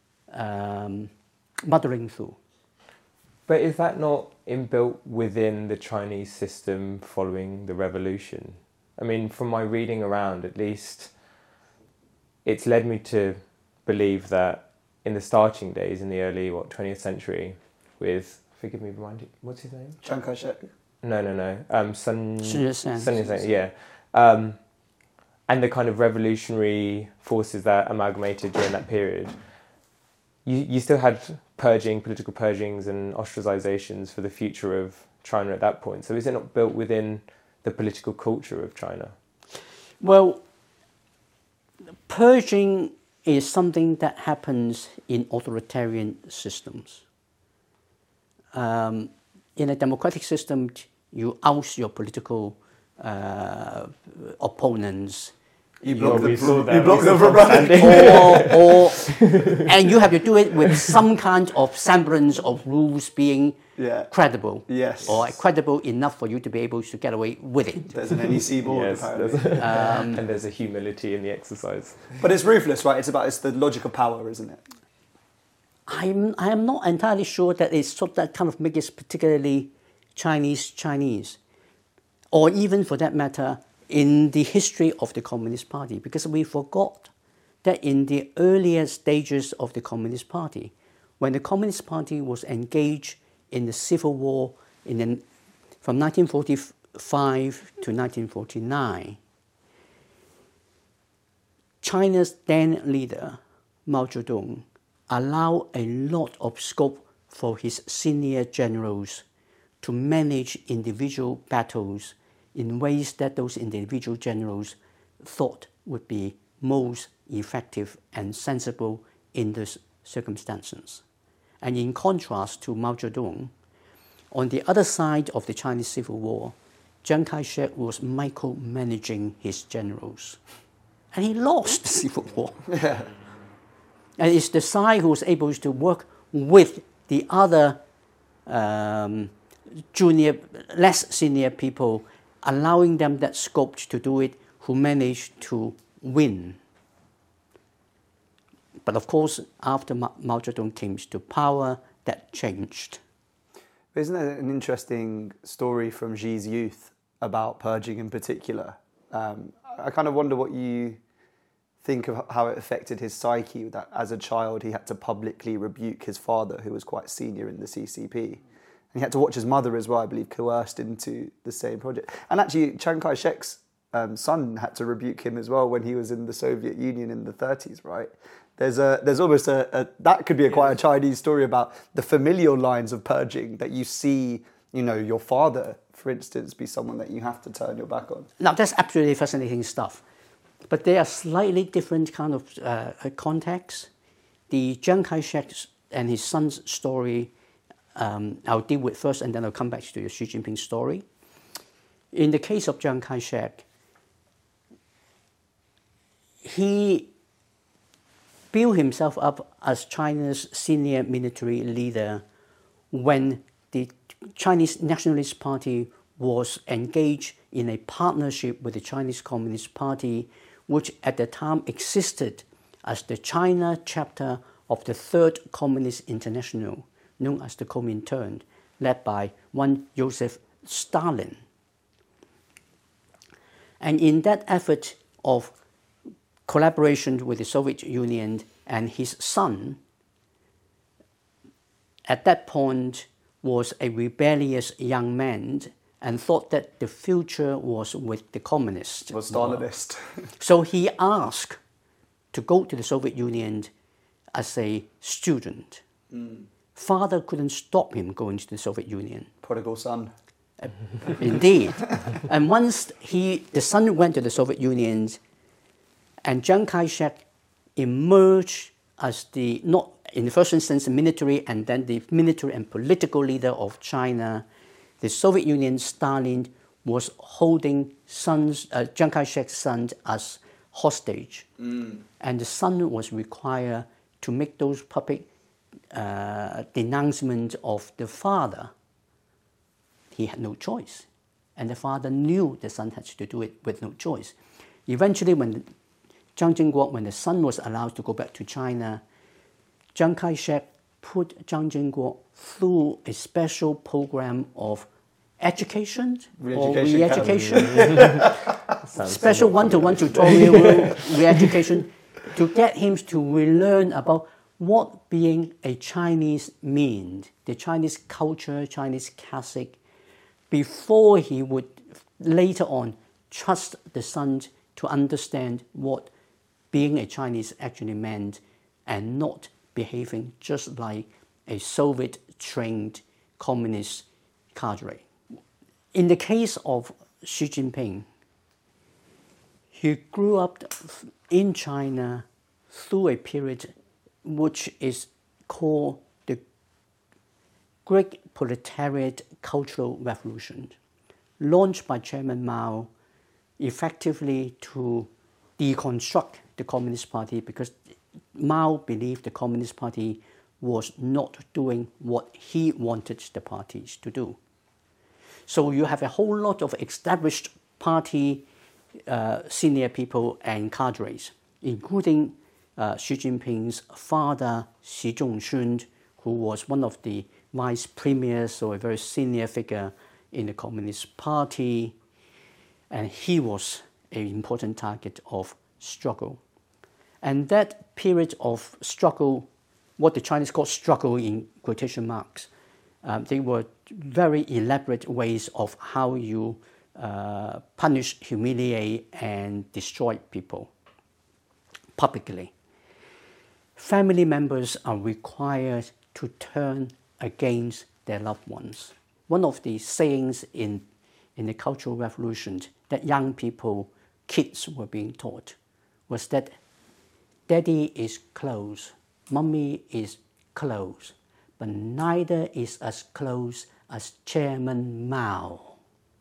muddling through. But is that not inbuilt within the Chinese system following the revolution? I mean, from my reading around, at least, it's led me to believe that in the starting days, in the early, 20th century, with, forgive me, remind you, what's his name? Chiang Kai-shek? No. Sun Yat-sen. yeah. And the kind of revolutionary forces that amalgamated during that period, you still had political purgings and ostracizations for the future of China at that point. So is it not built within the political culture of China? Well, purging is something that happens in authoritarian systems. in a democratic system, you oust your political opponents. You block them from And you have to do it with some kind of semblance of rules being credible. Yes. Or credible enough for you to be able to get away with it. There's an NEC board, Yes, apparently. and there's a humility in the exercise. But it's ruthless, right? It's the logic of power, isn't it? I am not entirely sure that it's sort of that kind of make it particularly Chinese, or even for that matter, in the history of the Communist Party, because we forgot that in the earlier stages of the Communist Party, when the Communist Party was engaged in the civil war from 1945 to 1949, China's then leader, Mao Zedong, allowed a lot of scope for his senior generals to manage individual battles in ways that those individual generals thought would be most effective and sensible in those circumstances. And in contrast to Mao Zedong, on the other side of the Chinese Civil War, Chiang Kai-shek was micromanaging his generals. And he lost the Civil War. Yeah. And it's the side who was able to work with the other junior, less senior people, allowing them that scope to do it, who managed to win. But of course, after Mao Zedong came to power, that changed. Isn't that an interesting story from Xi's youth about purging in particular? I kind of wonder what you think of how it affected his psyche, that as a child he had to publicly rebuke his father, who was quite senior in the CCP. And he had to watch his mother as well, I believe, coerced into the same project. And actually, Chiang Kai-shek's son had to rebuke him as well when he was in the Soviet Union in the 30s, right? There's almost that could be quite a Chinese story about the familial lines of purging that you see, your father, for instance, be someone that you have to turn your back on. Now, that's absolutely fascinating stuff. But they are slightly different kind of contexts. The Chiang Kai-shek and his son's story, I'll deal with first, and then I'll come back to the Xi Jinping story. In the case of Chiang Kai-shek, he built himself up as China's senior military leader when the Chinese Nationalist Party was engaged in a partnership with the Chinese Communist Party, which at the time existed as the China chapter of the Third Communist International, known as the Comintern, led by one Joseph Stalin. And in that effort of collaboration with the Soviet Union and his son, at that point was a rebellious young man and thought that the future was with the communists. Was Stalinist. So he asked to go to the Soviet Union as a student. Father couldn't stop him going to the Soviet Union. Prodigal son. Indeed. And once the son went to the Soviet Union, and Chiang Kai-shek emerged as not in the first instance the military and then the military and political leader of China, the Soviet Union, Stalin, was holding Chiang Kai-shek's son as hostage. And the son was required to make those public denouncements of the father. He had no choice. And the father knew the son had to do it with no choice. Eventually, when the son was allowed to go back to China, Chiang Kai-shek put Zhang Jingguo through a special program of education or re-education, special one-to-one tutorial re-education, to get him to relearn about what being a Chinese means, the Chinese culture, Chinese classic, before he would later on trust the son to understand what being a Chinese actually meant and not behaving just like a Soviet-trained communist cadre. In the case of Xi Jinping, he grew up in China through a period which is called the great proletariat cultural revolution launched by Chairman Mao effectively to deconstruct the Communist Party, because Mao believed the Communist Party was not doing what he wanted the parties to do. So you have a whole lot of established party senior people and cadres, including Xi Jinping's father, Xi Zhongxun, who was one of the vice premiers, so a very senior figure in the Communist Party, and he was an important target of struggle. And that period of struggle, what the Chinese call struggle in quotation marks, they were very elaborate ways of how you punish, humiliate, and destroy people publicly. Family members are required to turn against their loved ones. One of the sayings in the Cultural Revolution that young people, kids were being taught was that daddy is close, mommy is close, but neither is as close as Chairman Mao.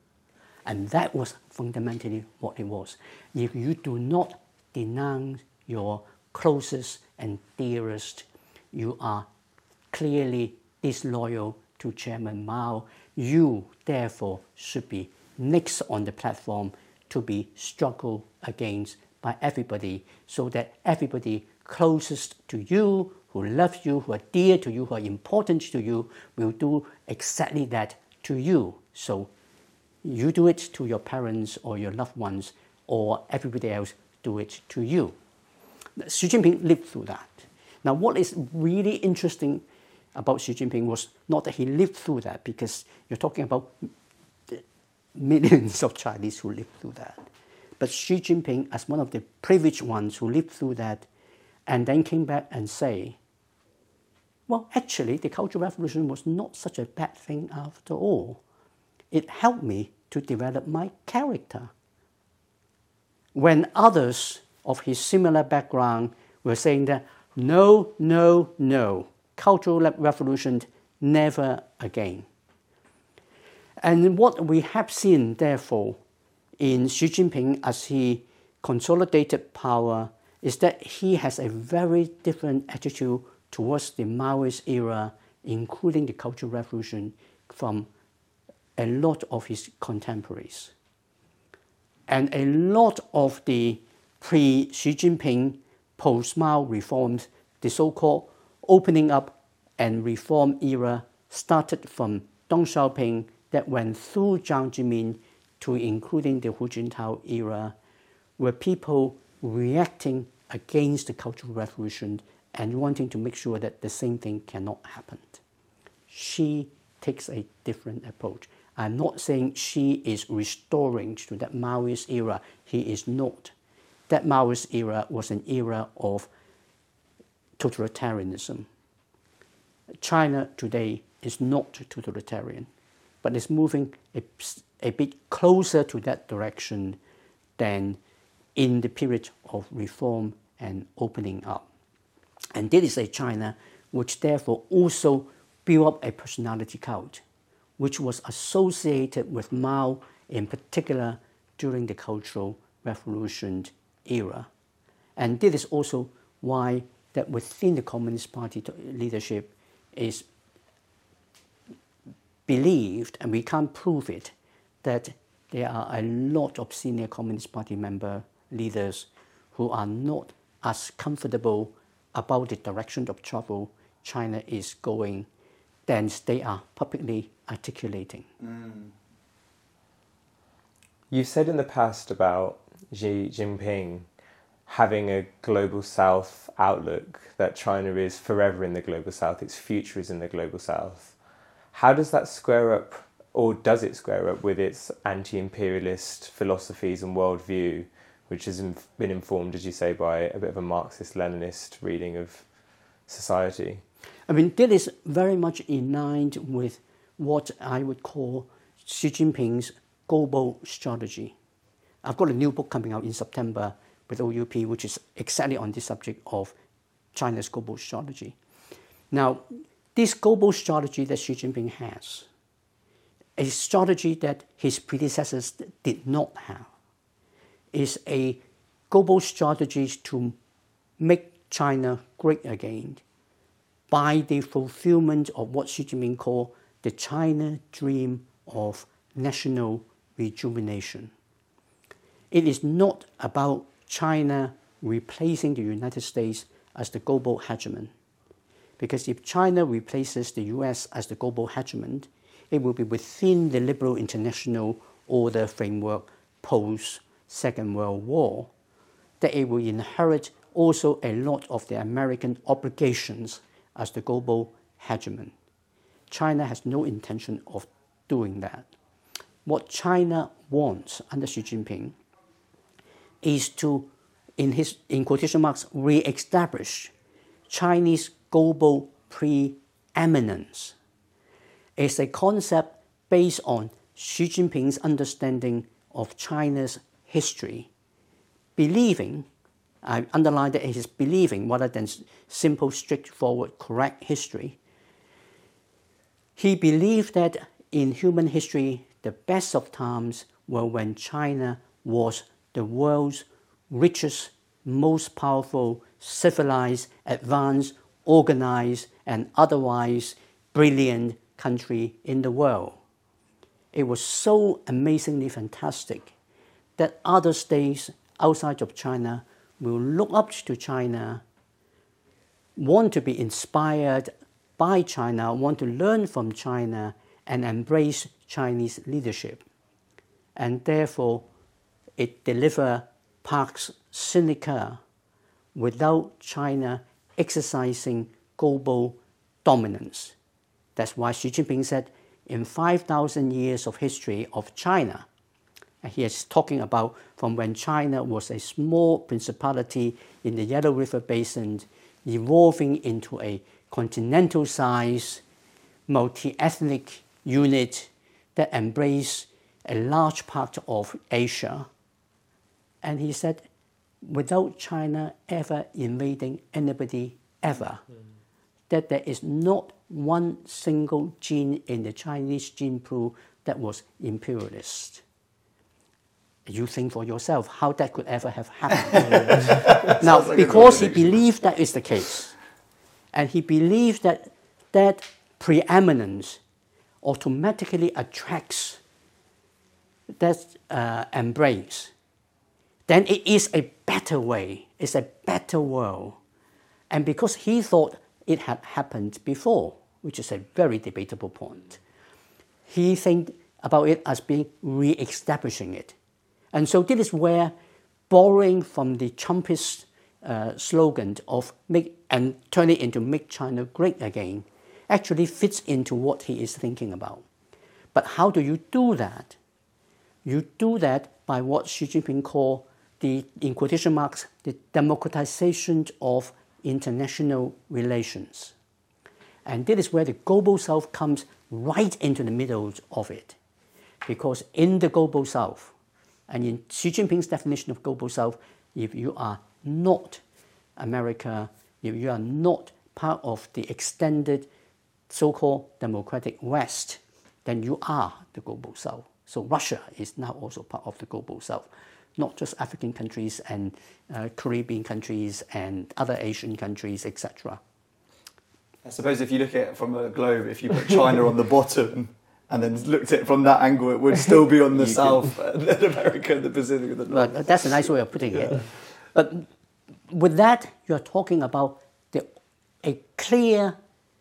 And that was fundamentally what it was. If you do not denounce your closest and dearest, you are clearly disloyal to Chairman Mao. You, therefore, should be next on the platform to be struggled against by everybody, so that everybody closest to you, who love you, who are dear to you, who are important to you, will do exactly that to you. So you do it to your parents or your loved ones, or everybody else do it to you. Xi Jinping lived through that. Now, what is really interesting about Xi Jinping was not that he lived through that, because you're talking about millions of Chinese who lived through that. But Xi Jinping, as one of the privileged ones who lived through that, and then came back and say, well, actually, the Cultural Revolution was not such a bad thing after all. It helped me to develop my character. When others of his similar background were saying that, no, no, no, Cultural Revolution, never again. And what we have seen, therefore, in Xi Jinping as he consolidated power is that he has a very different attitude towards the Maoist era, including the Cultural Revolution, from a lot of his contemporaries. And a lot of the pre-Xi Jinping, post-Mao reforms, the so-called opening up and reform era, started from Deng Xiaoping, that went through Jiang Zemin to including the Hu Jintao era, were people reacting against the Cultural Revolution and wanting to make sure that the same thing cannot happen. Xi takes a different approach. I'm not saying Xi is restoring to that Maoist era. He is not. That Maoist era was an era of totalitarianism. China today is not totalitarian, but is moving a bit closer to that direction than in the period of reform and opening up. And this is a China which therefore also built up a personality cult, which was associated with Mao in particular during the Cultural Revolution era. And this is also why that within the Communist Party leadership is believed, and we can't prove it, that there are a lot of senior Communist Party member leaders who are not as comfortable about the direction of travel China is going than they are publicly articulating. You've said in the past about Xi Jinping having a global south outlook, that China is forever in the global south, its future is in the global south. How does that square up, or does it square up with its anti-imperialist philosophies and worldview, which has been informed, as you say, by a bit of a Marxist-Leninist reading of society? I mean, that is very much in line with what I would call Xi Jinping's global strategy. I've got a new book coming out in September with OUP, which is exactly on the subject of China's global strategy. Now, this global strategy that Xi Jinping has, a strategy that his predecessors did not have, is a global strategy to make China great again by the fulfillment of what Xi Jinping called the China dream of national rejuvenation. It is not about China replacing the United States as the global hegemon. Because if China replaces the US as the global hegemon, it will be within the liberal international order framework post-Second World War, that it will inherit also a lot of the American obligations as the global hegemon. China has no intention of doing that. What China wants under Xi Jinping is to, in quotation marks, re-establish Chinese global preeminence. It's a concept based on Xi Jinping's understanding of China's history, believing, I underline that it is believing rather than simple, straightforward, correct history. He believed that in human history, the best of times were when China was the world's richest, most powerful, civilized, advanced, organized, and otherwise brilliant country in the world. It was so amazingly fantastic that other states outside of China will look up to China, want to be inspired by China, want to learn from China, and embrace Chinese leadership. And therefore, it delivers Pax Sinica without China exercising global dominance. That's why Xi Jinping said, in 5,000 years of history of China, and he is talking about from when China was a small principality in the Yellow River Basin, evolving into a continental-sized, multi-ethnic unit that embraced a large part of Asia. And he said, without China ever invading anybody ever, that there is not one single gene in the Chinese gene pool that was imperialist. You think for yourself how that could ever have happened. Now, because he believed that is the case, and he believed that that preeminence automatically attracts that embrace, then it is a better way, it's a better world. And because he thought it had happened before, which is a very debatable point, he think about it as being re-establishing it. And so this is where borrowing from the Trumpist slogan of make and turn it into make China great again actually fits into what he is thinking about. But how do you do that? You do that by what Xi Jinping called the, in quotation marks, the democratization of international relations. And this is where the Global South comes right into the middle of it. Because in the Global South, and in Xi Jinping's definition of Global South, if you are not America, if you are not part of the extended so-called democratic West, then you are the Global South. So Russia is now also part of the Global South, not just African countries and Caribbean countries and other Asian countries, etc. I suppose if you look at it from a globe, if you put China on the bottom and then looked at it from that angle, it would still be on the south, and then America and the Pacific. And the north. Well, that's a nice way of putting it. But with that, you're talking about a clear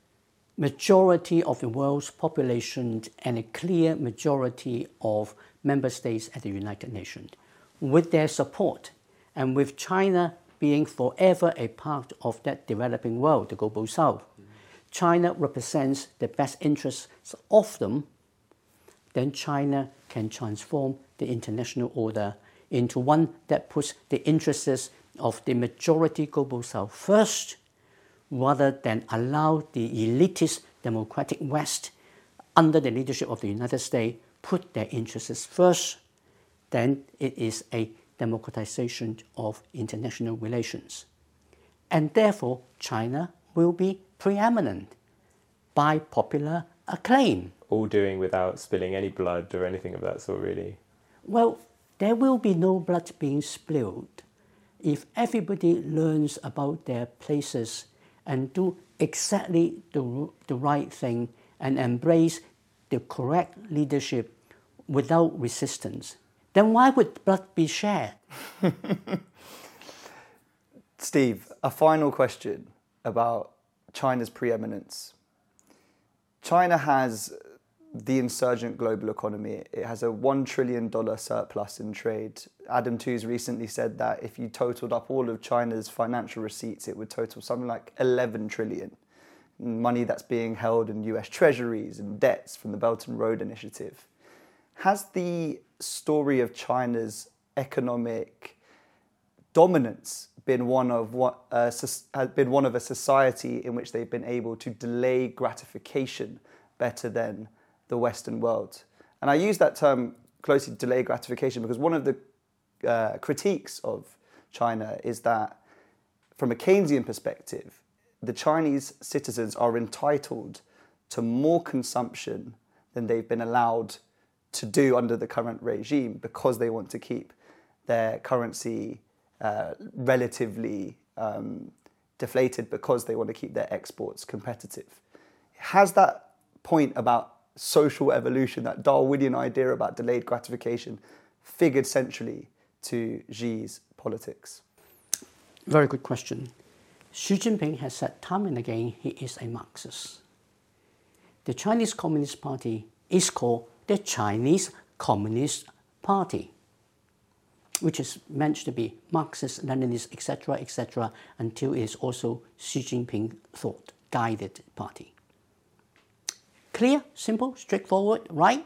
majority of the world's population and a clear majority of member states at the United Nations. With their support, and with China being forever a part of that developing world, the Global South, China represents the best interests of them, then China can transform the international order into one that puts the interests of the majority Global South first, rather than allow the elitist democratic West, under the leadership of the United States, put their interests first. Then it is a democratization of international relations. And therefore, China will be preeminent. by popular acclaim. All doing without spilling any blood or anything of that sort, really. Well, there will be no blood being spilled if everybody learns about their places and do exactly the right thing and embrace the correct leadership without resistance. Then why would blood be shared? Steve, a final question about China's preeminence. China has the insurgent global economy. It has a $1 trillion surplus in trade. Adam Tooze recently said that if you totaled up all of China's financial receipts, it would total something like 11 trillion. Money that's being held in US treasuries and debts from the Belt and Road Initiative. Has the story of China's economic dominance been one of a society in which they've been able to delay gratification better than the Western world? And I use that term closely, delay gratification, because one of the critiques of China is that from a Keynesian perspective, the Chinese citizens are entitled to more consumption than they've been allowed to do under the current regime because they want to keep their currency relatively deflated, because they want to keep their exports competitive. Has that point about social evolution, that Darwinian idea about delayed gratification, figured centrally to Xi's politics? Very good question. Xi Jinping has said time and again he is a Marxist. The Chinese Communist Party is called the Chinese Communist Party, which is meant to be Marxist, Leninist, etc., until it is also Xi Jinping thought guided party. Clear, simple, straightforward, right?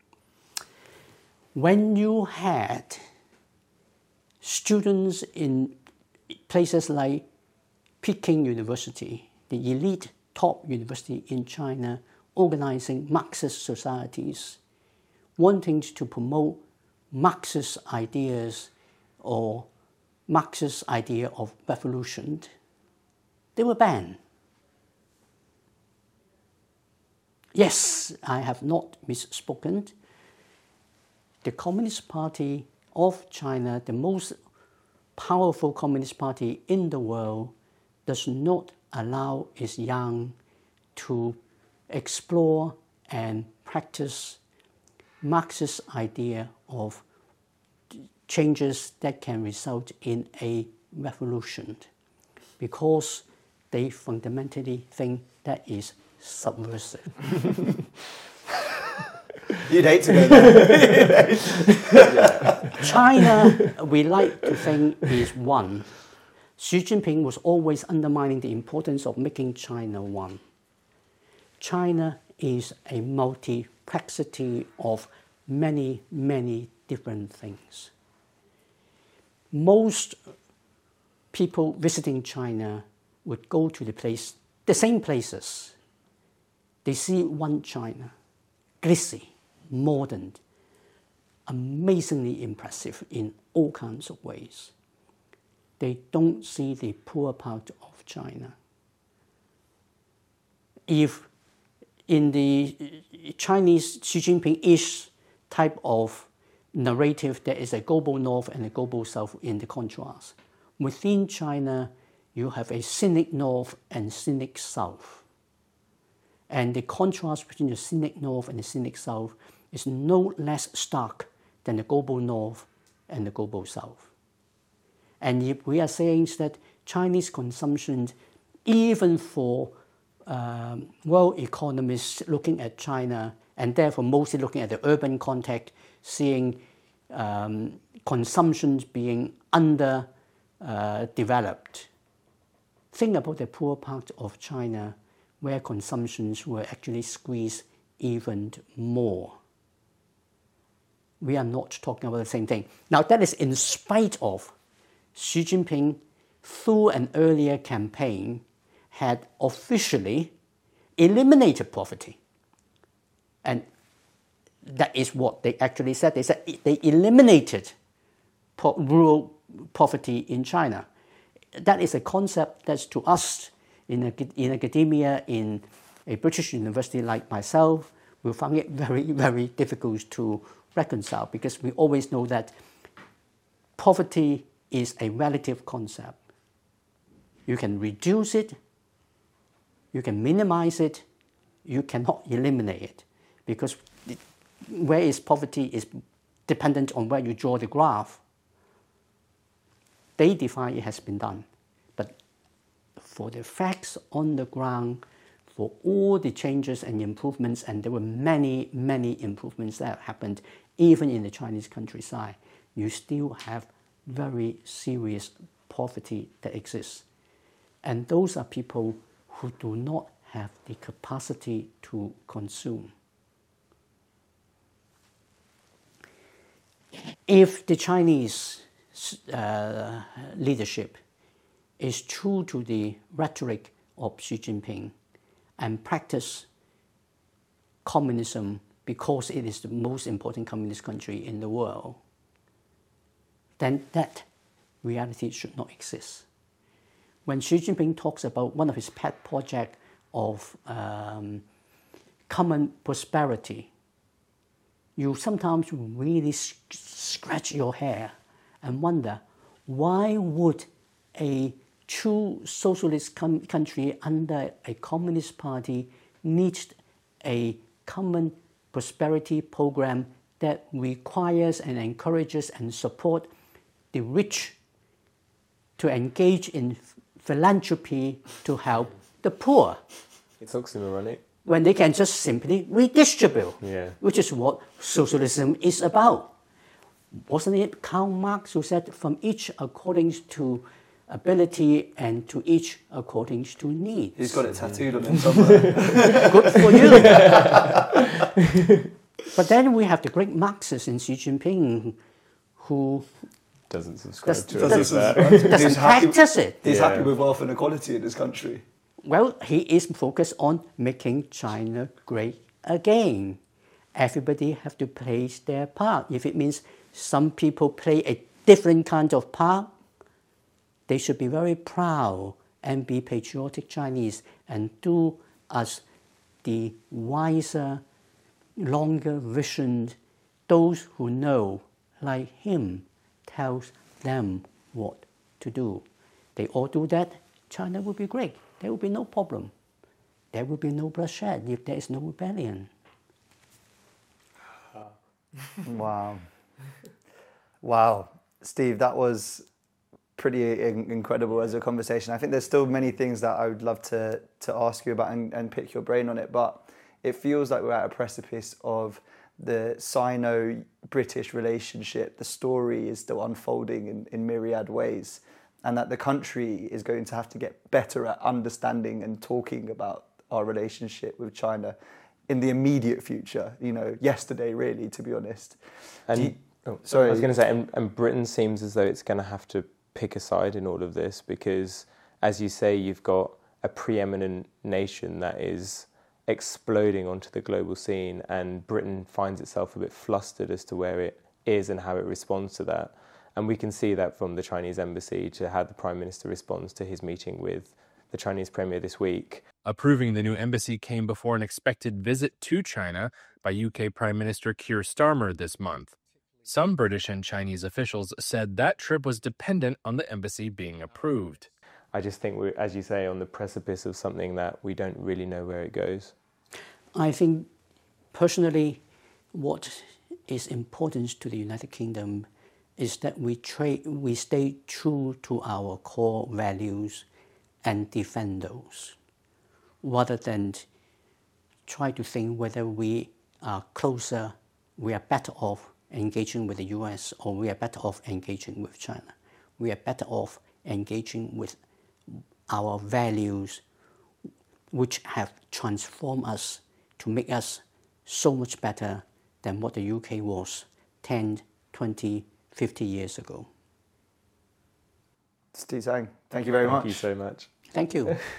When you had students in places like Peking University, the elite top university in China, organizing Marxist societies, wanting to promote Marxist ideas or Marxist idea of revolution, they were banned. Yes, I have not misspoken. The Communist Party of China, the most powerful Communist Party in the world, does not allow its young to explore and practice Marxist idea of changes that can result in a revolution, because they fundamentally think that is subversive. You'd hate to go there. China, we like to think, is one. Xi Jinping was always undermining the importance of making China one. China is a multiplexity of many, many different things. Most people visiting China would go to the same places. They see one China, glitzy, modern, amazingly impressive in all kinds of ways. They don't see the poor part of China. If in the Chinese Xi Jinping-ish type of narrative, there is a global north and a global south in the contrast. Within China, you have a cynic north and cynic south. And the contrast between the cynic north and the cynic south is no less stark than the global north and the global south. And if we are saying that Chinese consumption, even for world economists looking at China, and therefore mostly looking at the urban context, seeing consumption being underdeveloped, think about the poor part of China where consumptions were actually squeezed even more. We are not talking about the same thing. Now, that is in spite of Xi Jinping, through an earlier campaign, had officially eliminated poverty. And that is what they actually said. They said they eliminated rural poverty in China. That is a concept that's to us in academia, in a British university like myself will find it very, very difficult to reconcile, because we always know that poverty is a relative concept. You can reduce it, you can minimize it, you cannot eliminate it, because where is poverty is dependent on where you draw the graph. They define it has been done. But for the facts on the ground, for all the changes and improvements, and there were many, many improvements that happened even in the Chinese countryside, you still have very serious poverty that exists. And those are people who do not have the capacity to consume. If the Chinese leadership is true to the rhetoric of Xi Jinping and practice communism because it is the most important communist country in the world, then that reality should not exist. When Xi Jinping talks about one of his pet projects of common prosperity, you sometimes really scratch your hair and wonder, why would a true socialist country under a communist party need a common prosperity program that requires and encourages and support the rich to engage in philanthropy to help the poor? It's oxymoronic. When they can just simply redistribute, which is what socialism is about. Wasn't it Karl Marx who said, from each according to ability and to each according to needs? He's got it tattooed on him somewhere. Good for you. But then we have the great Marxist in Xi Jinping who doesn't subscribe to doesn't practice it. He's happy with wealth and equality in this country. Well, he is focused on making China great again. Everybody have to play their part. If it means some people play a different kind of part, they should be very proud and be patriotic Chinese and do as the wiser, longer visioned, those who know, like him, tells them what to do. They all do that, China will be great. There will be no problem. There will be no bloodshed if there is no rebellion. Wow. Wow. Steve, that was pretty incredible as a conversation. I think there's still many things that I would love to ask you about and pick your brain on it, but it feels like we're at a precipice of the Sino-British relationship. The story is still unfolding in myriad ways, and that the country is going to have to get better at understanding and talking about our relationship with China in the immediate future, yesterday really, to be honest. And sorry, I was going to say, and Britain seems as though it's going to have to pick a side in all of this, because, as you say, you've got a preeminent nation that is exploding onto the global scene, and Britain finds itself a bit flustered as to where it is and how it responds to that. And we can see that from the Chinese embassy to how the Prime Minister responds to his meeting with the Chinese Premier this week. Approving the new embassy came before an expected visit to China by UK Prime Minister Keir Starmer this month. Some British and Chinese officials said that trip was dependent on the embassy being approved. I just think we're, as you say, on the precipice of something that we don't really know where it goes. I think, personally, what is important to the United Kingdom is that we stay true to our core values and defend those, rather than try to think whether we are closer, we are better off engaging with the US, or we are better off engaging with China. We are better off engaging with our values, which have transformed us to make us so much better than what the UK was 10, 20, 50 years ago. Steve Tsang, thank you very much. Thank you so much. Thank you.